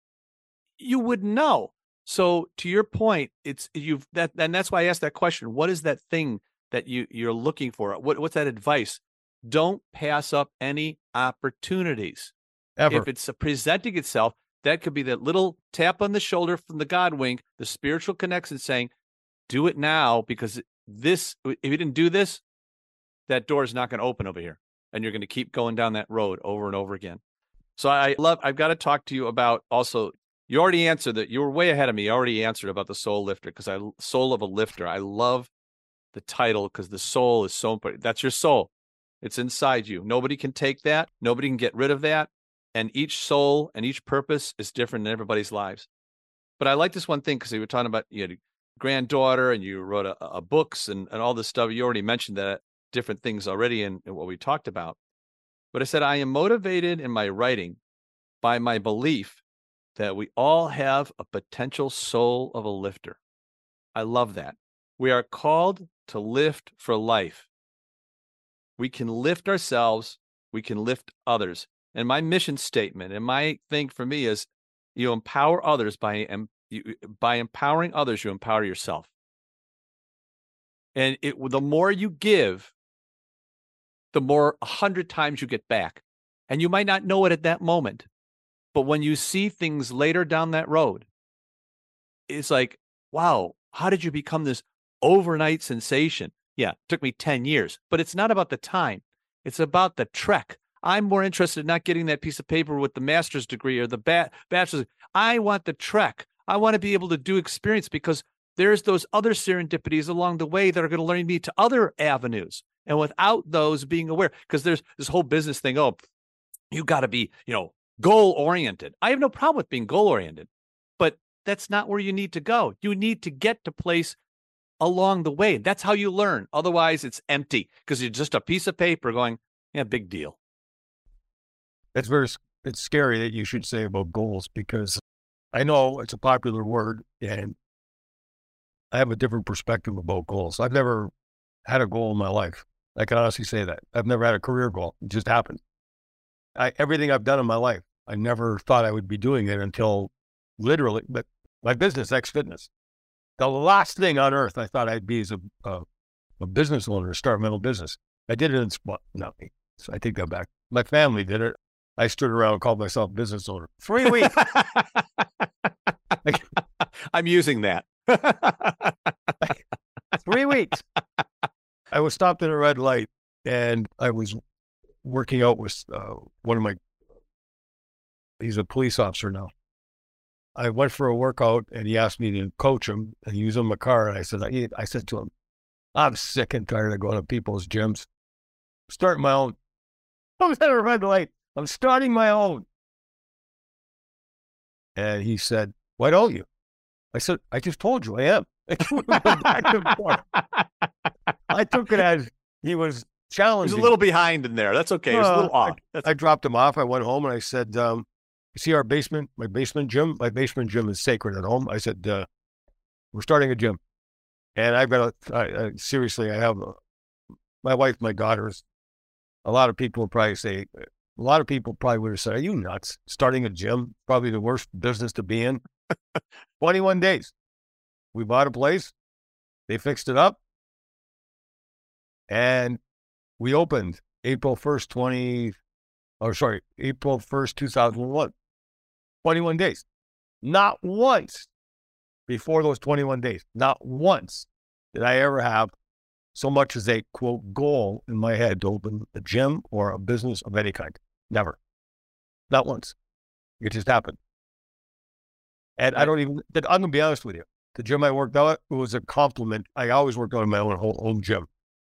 you wouldn't know. So to your point, it's you've that, and that's why I asked that question. What is that thing that you, you're looking for? What, what's that advice? Don't pass up any opportunities. Ever. If it's presenting itself, that could be that little tap on the shoulder from the God wink, the spiritual connection saying, do it now, because this, if you didn't do this, that door is not going to open over here. And you're going to keep going down that road over and over again. So I love, I've got to talk to you about also, you already answered that. You were way ahead of me. You already answered about the soul lifter, because I, soul of a lifter. I love the title because the soul is so important. That's your soul. It's inside you. Nobody can take that. Nobody can get rid of that. And each soul and each purpose is different in everybody's lives. But I like this one thing because you were talking about you had a granddaughter and you wrote a, a books and, and all this stuff. You already mentioned that different things already in, in what we talked about. But I said, I am motivated in my writing by my belief that we all have a potential soul of a lifter. I love that. We are called to lift for life. We can lift ourselves. We can lift others. And my mission statement and my thing for me is you empower others by, um, you, by empowering others, you empower yourself. And it, the more you give, the more a hundred times you get back. And you might not know it at that moment, but when you see things later down that road, it's like, wow, how did you become this overnight sensation? Yeah, it took me ten years, but it's not about the time. It's about the trek. I'm more interested in not getting that piece of paper with the master's degree or the ba- bachelor's. I want the trek. I want to be able to do experience because there's those other serendipities along the way that are going to lead me to other avenues. And without those being aware, because there's this whole business thing, oh, you got to be, you know, goal oriented. I have no problem with being goal oriented, but that's not where you need to go. You need to get to place along the way. That's how you learn. Otherwise, it's empty because you're just a piece of paper going, yeah, big deal. It's very, it's scary that you should say about goals, because I know it's a popular word and I have a different perspective about goals. I've never had a goal in my life. I can honestly say that. I've never had a career goal. It just happened. I, everything I've done in my life, I never thought I would be doing it until literally, but my business, X Fitness. The last thing on earth I thought I'd be is a, a, a business owner, start my own business. I did it in, well, not me. So I take that back. My family did it. I stood around and called myself business owner. Three weeks. I'm using that. Three weeks. I was stopped at a red light and I was working out with uh, one of my, he's a police officer now. I went for a workout and he asked me to coach him and use him in my car. And I said, I, I said to him, I'm sick and tired of going to people's gyms. I'm starting my own. I was at a red light. I'm starting my own. And he said, why don't you? I said, I just told you I am. I took it as he was challenging. He's a little behind in there. That's okay. It was a little off. I, I dropped him off. I went home and I said, um, you see our basement, my basement gym? My basement gym is sacred at home. I said, uh, we're starting a gym. And I've got a, I, I, seriously, I have a, my wife, my daughters. A lot of people would probably say, a lot of people probably would have said, are you nuts? Starting a gym, probably the worst business to be in. twenty-one days. We bought a place. They fixed it up. And we opened April first, twenty, or sorry, April first, two thousand one. twenty-one days. Not once before those twenty-one days, not once did I ever have so much as a, quote, goal in my head to open a gym or a business of any kind. Never. Not once. It just happened. And I don't even, I'm going to be honest with you. The gym I worked out at, it was a compliment. I always worked out in my own home gym.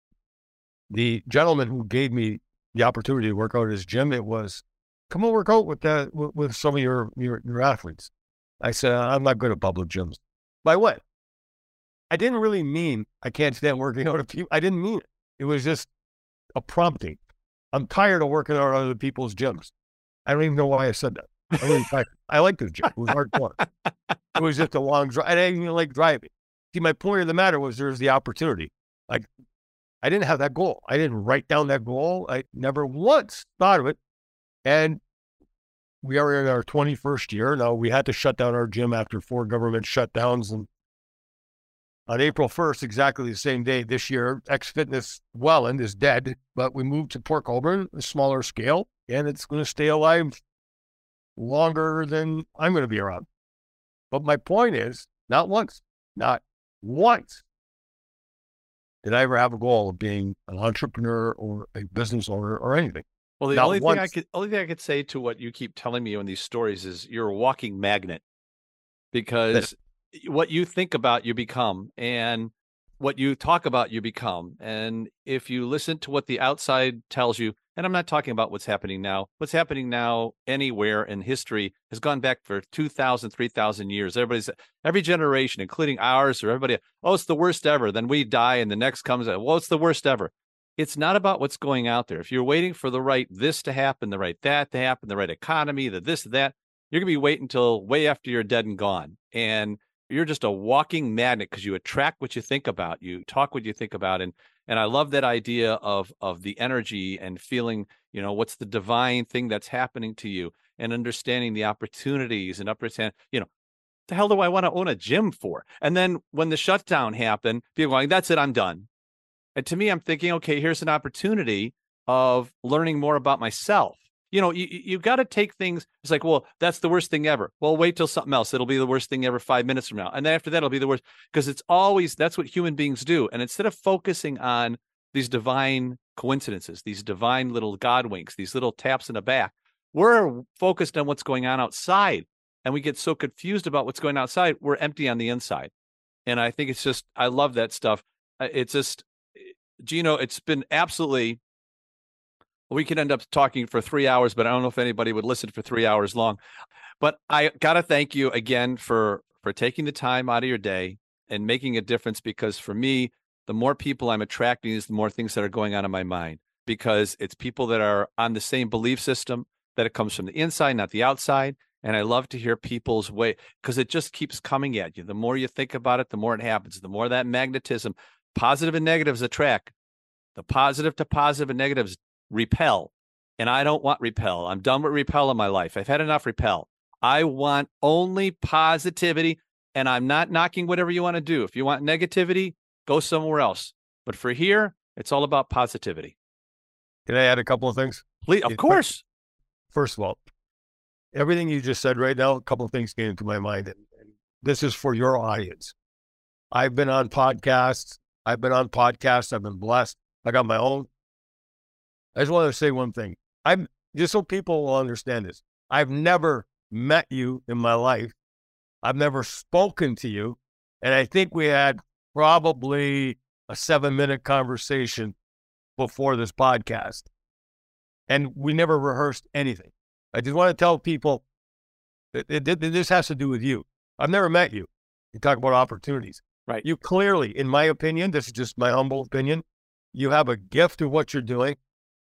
The gentleman who gave me the opportunity to work out at his gym, it was, come on, work out with that, with, with some of your, your, your athletes. I said, I'm not good at public gyms. By what? I didn't really mean I can't stand working out at people. I didn't mean it. It was just a prompting. I'm tired of working out at other people's gyms. I don't even know why I said that. I, really, I, I like this gym. It was hardcore. It was just a long drive. I didn't even like driving. See, my point of the matter was there's the opportunity. Like, I didn't have that goal. I didn't write down that goal. I never once thought of it. And we are in our twenty-first year. Now, we had to shut down our gym after four government shutdowns. And on April first, exactly the same day this year, X Fitness Welland is dead, but we moved to Port Colborne, a smaller scale, and it's going to stay alive longer than I'm going to be around. But my point is, not once, not once did I ever have a goal of being an entrepreneur or a business owner or anything. Well, the Not only once. thing I could only thing I could say to what you keep telling me in these stories is you're a walking magnet, because what you think about, you become, and what you talk about, you become. And if you listen to what the outside tells you, and I'm not talking about what's happening now, what's happening now anywhere in history has gone back for two thousand, three thousand years. Everybody's, every generation, including ours or everybody, oh, it's the worst ever. Then we die and the next comes, well, it's the worst ever. It's not about what's going out there. If you're waiting for the right this to happen, the right that to happen, the right economy, the this, that, you're going to be waiting until way after you're dead and gone. And you're just a walking magnet because you attract what you think about. You talk what you think about. And and I love that idea of of the energy and feeling, you know, what's the divine thing that's happening to you, and understanding the opportunities and understand, you know, the hell do I want to own a gym for? And then when the shutdown happened, people going, that's it, I'm done. And to me, I'm thinking, okay, here's an opportunity of learning more about myself. You know, you, you got to take things. It's like, well, that's the worst thing ever. Well, wait till something else. It'll be the worst thing ever five minutes from now. And then after that, it'll be the worst, because it's always, that's what human beings do. And instead of focusing on these divine coincidences, these divine little God winks, these little taps in the back, we're focused on what's going on outside. And we get so confused about what's going outside, we're empty on the inside. And I think it's just, I love that stuff. It's just, Gino, it's been absolutely, we could end up talking for three hours, but I don't know if anybody would listen for three hours long. But I got to thank you again for for taking the time out of your day and making a difference, because for me, the more people I'm attracting is the more things that are going on in my mind, because it's people that are on the same belief system, that it comes from the inside, not the outside. And I love to hear people's way, because it just keeps coming at you. The more you think about it, the more it happens. The more that magnetism, positive and negatives attract. The positive to positive and negatives repel. And I don't want repel. I'm done with repel in my life. I've had enough repel. I want only positivity, and I'm not knocking whatever you want to do. If you want negativity, go somewhere else. But for here, it's all about positivity. Can I add a couple of things? Please, of course. First of all, everything you just said right now, a couple of things came into my mind. And, and this is for your audience. I've been on podcasts. I've been on podcasts. I've been blessed. I got my own. I just want to say one thing. I'm just so people will understand this. I've never met you in my life. I've never spoken to you. And I think we had probably a seven minute conversation before this podcast. And we never rehearsed anything. I just want to tell people that it, it, this has to do with you. I've never met you. You talk about opportunities. Right. You clearly, in my opinion, this is just my humble opinion, you have a gift of what you're doing.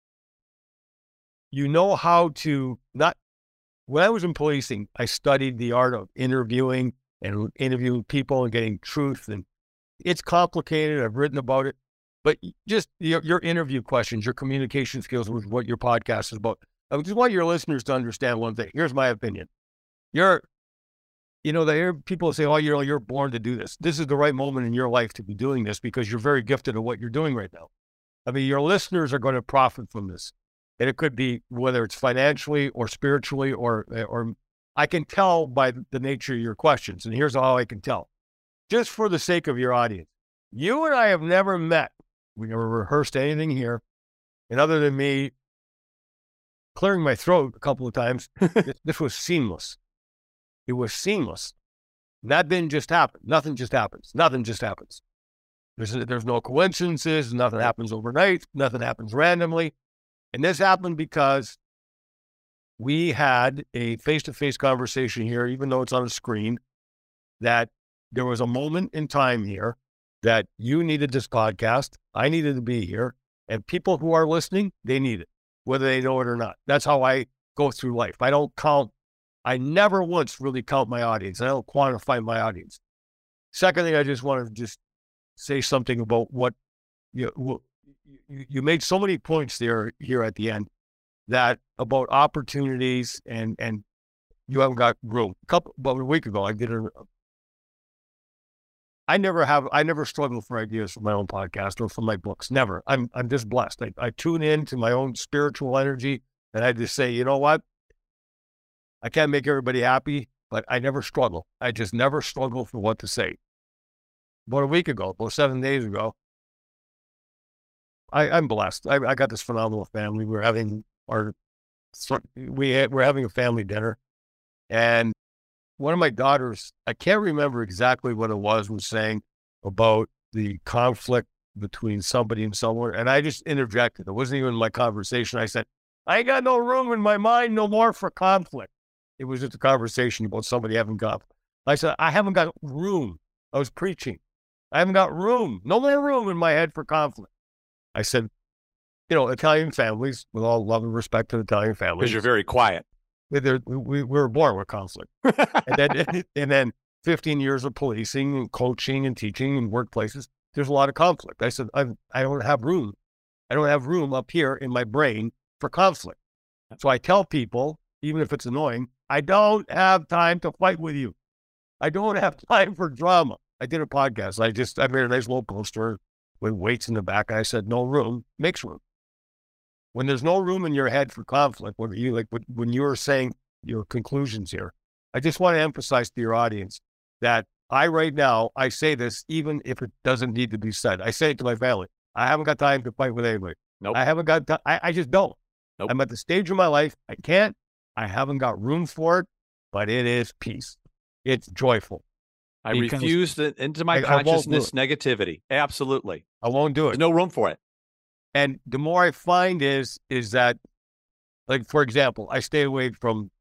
You know how to not, when I was in policing, I studied the art of interviewing and interviewing people and getting truth. And it's complicated. I've written about it. But just your, your interview questions, your communication skills with what your podcast is about. I just want your listeners to understand one thing. Here's my opinion. You're, you know, they hear people say, oh, you're, you're born to do this. This is the right moment in your life to be doing this because you're very gifted at what you're doing right now. I mean, your listeners are going to profit from this. And it could be whether it's financially or spiritually or, or I can tell by the nature of your questions. And here's how I can tell. Just for the sake of your audience, you and I have never met. We never rehearsed anything here. And other than me clearing my throat a couple of times, this, this was seamless. It was seamless. That didn't just happen. Nothing just happens. Nothing just happens. There's, there's no coincidences. Nothing happens overnight. Nothing happens randomly. And this happened because we had a face-to-face conversation here, even though it's on a screen, that there was a moment in time here that you needed this podcast. I needed to be here. And people who are listening, they need it, whether they know it or not. That's how I go through life. I don't count. I never once really count my audience. I don't quantify my audience. Second thing, I just want to just say something about what you, you, you made so many points there here at the end that about opportunities and, and you haven't got room. A couple, about a week ago, I did a, I never have, I never struggle for ideas for my own podcast or for my books. Never. I'm, I'm just blessed. I, I tune in to my own spiritual energy and I just say, you know what? I can't make everybody happy, but I never struggle. I just never struggle for what to say. About a week ago, about seven days ago, I, I'm blessed. I, I got this phenomenal family. We're having our, we had, we're having a family dinner, and one of my daughters, I can't remember exactly what it was, was saying about the conflict between somebody and someone, and I just interjected. It wasn't even my conversation. I said, I ain't got no room in my mind no more for conflict. It was just a conversation about somebody having conflict. I said, I haven't got room. I was preaching. I haven't got room, no more room in my head for conflict. I said, you know, Italian families, with all love and respect to Italian families. Because you're very quiet. We, we were born with conflict. and, then, and then fifteen years of policing and coaching and teaching in workplaces, there's a lot of conflict. I said, I, I don't have room. I don't have room up here in my brain for conflict. So I tell people, even if it's annoying, I don't have time to fight with you. I don't have time for drama. I did a podcast. I just, I made a nice little poster with weights in the back. I said, no room makes room. When there's no room in your head for conflict, when you like, when you were saying your conclusions here, I just want to emphasize to your audience that I, right now, I say this, even if it doesn't need to be said. I say it to my family. I haven't got time to fight with anybody. Nope. I haven't got time. I, I just don't. Nope. I'm at the stage of my life. I can't. I haven't got room for it, but it is peace. It's joyful. I Because refuse to, into my I- I won't do consciousness it. negativity. Absolutely. I won't do There's it. no room for it. And the more I find is, is that, like, for example, I stay away from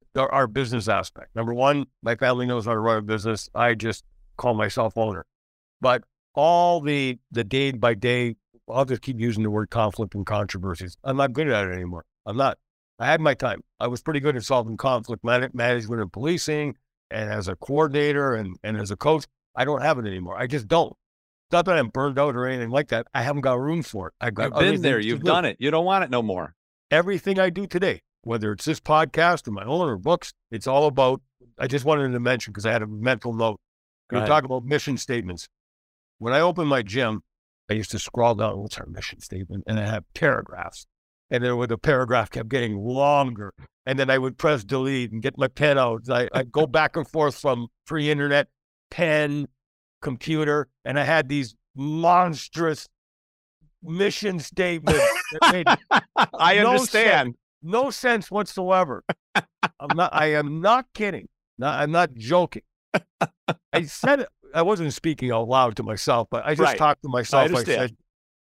our, our business aspect. Number one, my family knows how to run a business. I just call myself owner. But all the the day by day, I'll just keep using the word conflict and controversies. I'm not good at it anymore. I'm not. I had my time. I was pretty good at solving conflict man- management and policing, and as a coordinator and, and as a coach. I don't have it anymore. I just don't. It's not that I'm burned out or anything like that. I haven't got room for it. I've got You've been there. You've done it. You don't want it no more. Everything I do today, whether it's this podcast or my own or books, it's all about, I just wanted to mention because I had a mental note. We talk about mission statements. When I opened my gym, I used to scroll down, what's our mission statement? And I have paragraphs. And then the paragraph kept getting longer. And then I would press delete and get my pen out. I, I'd go back and forth from pre-internet, pen, computer, and I had these monstrous mission statements that made I no understand. Sense, no sense whatsoever. I'm not, I am not kidding. Not, I'm not joking. I said it. I wasn't speaking out loud to myself, but I just Right. talked to myself. I understand. I said,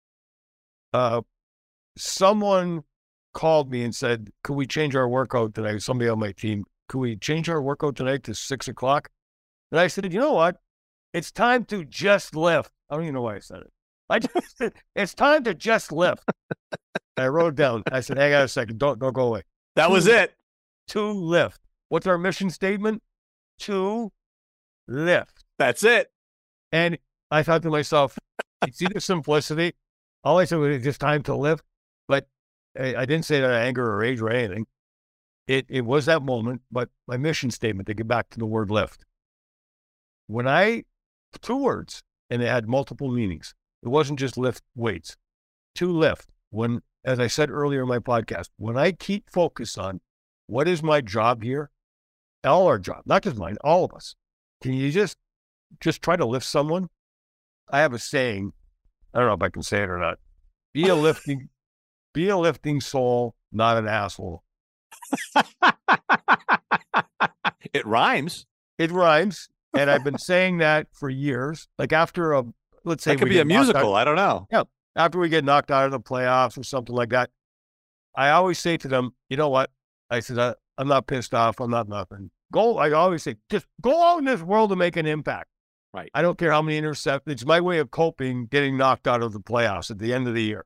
uh, someone called me and said, could we change our workout tonight? Somebody on my team, could we change our workout tonight to six o'clock? And I said, you know what? It's time to just lift. I don't even know why I said it. I just said, it's time to just lift. I wrote it down. I said, hang on a second. Don't, don't go away. That was To- it. To lift. What's our mission statement? To lift. That's it. And I thought to myself, you see the simplicity? All I said was it's just time to lift. But I, I didn't say that out of anger or rage or anything. It it was that moment, but my mission statement, to get back to the word lift. When I, two words, and it had multiple meanings. It wasn't just lift weights. To lift. When, as I said earlier in my podcast, when I keep focus on what is my job here, all our job, not just mine, all of us. Can you just just try to lift someone? I have a saying. I don't know if I can say it or not. Be a lifting, be a lifting soul, not an asshole. It rhymes. It rhymes, and I've been saying that for years. Like after a, let's say That could we be get a knocked musical. out- I don't know. after we get knocked out of the playoffs or something like that, I always say to them, you know what? I said, I, I'm not pissed off. I'm not nothing. Go. I always say, just go out in this world and make an impact. Right. I don't care how many interceptions. It's my way of coping, getting knocked out of the playoffs at the end of the year.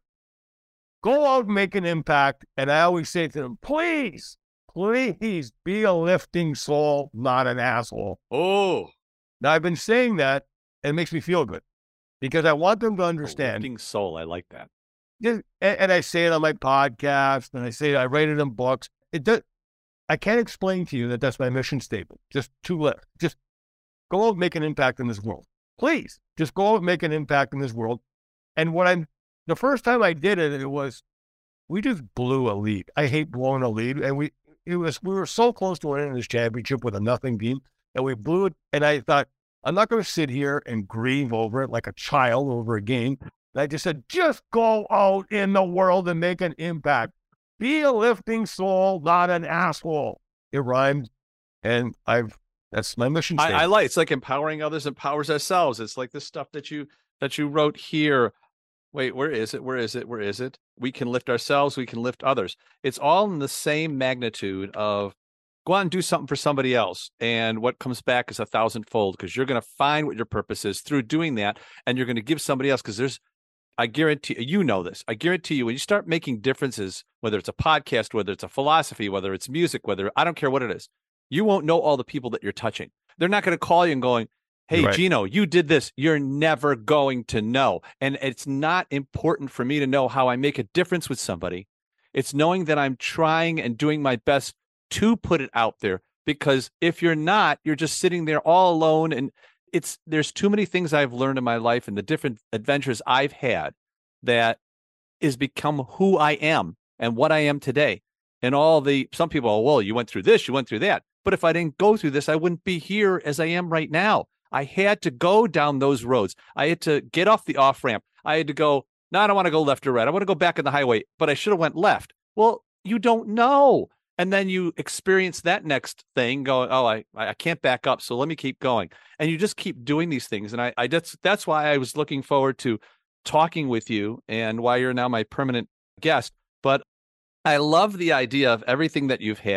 Go out and make an impact. And I always say to them, please, please be a lifting soul, not an asshole. Oh, Now, I've been saying that, and it makes me feel good because I want them to understand. lifting soul. I like that. Just, and, and I say it on my podcast, and I say I write it in books. It does. I can't explain to you that that's my mission statement. Just to lift. Just go out and make an impact in this world. Please, just go out and make an impact in this world. And what I'm, the first time I did it, it was, we just blew a lead. I hate blowing a lead, and we, it was, we were so close to winning this championship with a nothing team, and we blew it. And I thought, I'm not going to sit here and grieve over it like a child over a game. And I just said, just go out in the world and make an impact. Be a lifting soul, not an asshole. It rhymed, and I've that's my mission I, statement. I like. It's like empowering others empowers ourselves. It's like the stuff that you that you wrote here. Wait, where is it? Where is it? Where is it? We can lift ourselves. We can lift others. It's all in the same magnitude of go out and do something for somebody else, and what comes back is a thousandfold because you're going to find what your purpose is through doing that, and you're going to give somebody else because there's. I guarantee you know this. I guarantee you when you start making differences, whether it's a podcast, whether it's a philosophy, whether it's music, whether I don't care what it is, you won't know all the people that you're touching. They're not going to call you and going, hey, Right. Gino, you did this. You're never going to know. And it's not important for me to know how I make a difference with somebody. It's knowing that I'm trying and doing my best to put it out there. Because if you're not, you're just sitting there all alone. And it's there's too many things I've learned in my life and the different adventures I've had that is become who I am and what I am today. And all the some people, oh, well, you went through this, you went through that. But if I didn't go through this, I wouldn't be here as I am right now. I had to go down those roads. I had to get off the off ramp. I had to go, no, I don't want to go left or right. I want to go back in the highway, but I should have went left. Well, you don't know. And then you experience that next thing going, oh, I, I can't back up. So let me keep going. And you just keep doing these things. And I, I that's, that's why I was looking forward to talking with you and why you're now my permanent guest. But I love the idea of everything that you've had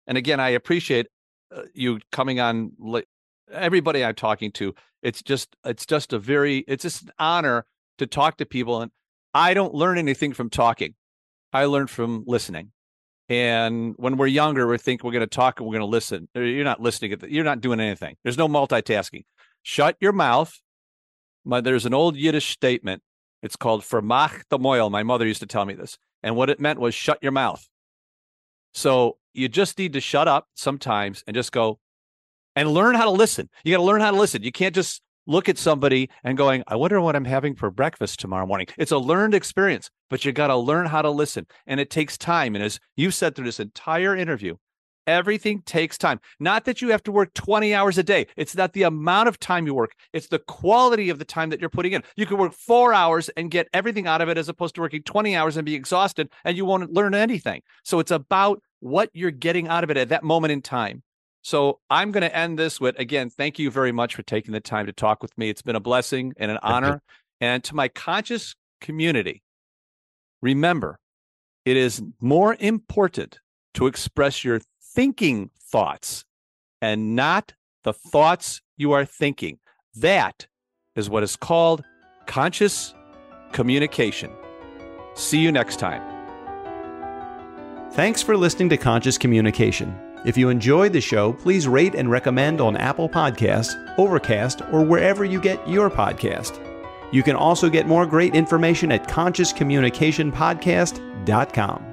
And again, I appreciate uh, you coming on. Li- everybody I'm talking to, it's just, it's just a very, it's just an honor to talk to people. And I don't learn anything from talking. I learn from listening. And when we're younger, we think we're going to talk and we're going to listen. You're not listening. You're not doing anything. There's no multitasking. Shut your mouth. My, there's an old Yiddish statement. It's called "Vermach the Moil." My mother used to tell me this. And what it meant was shut your mouth. So you just need to shut up sometimes and just go and learn how to listen. You got to learn how to listen. You can't just look at somebody and going, I wonder what I'm having for breakfast tomorrow morning. It's a learned experience, but you got to learn how to listen. And it takes time. And as you said through this entire interview, everything takes time. Not that you have to work twenty hours a day. It's not the amount of time you work. It's the quality of the time that you're putting in. You can work four hours and get everything out of it as opposed to working twenty hours and be exhausted and you won't learn anything. So it's about what you're getting out of it at that moment in time. So I'm going to end this with, again, thank you very much for taking the time to talk with me. It's been a blessing and an honor. And to my conscious community, remember, it is more important to express your thinking thoughts and not the thoughts you are thinking. That is what is called conscious communication. See you next time. Thanks for listening to Conscious Communication. If you enjoyed the show, please rate and recommend on Apple Podcasts, Overcast, or wherever you get your podcast. You can also get more great information at conscious communication podcast dot com.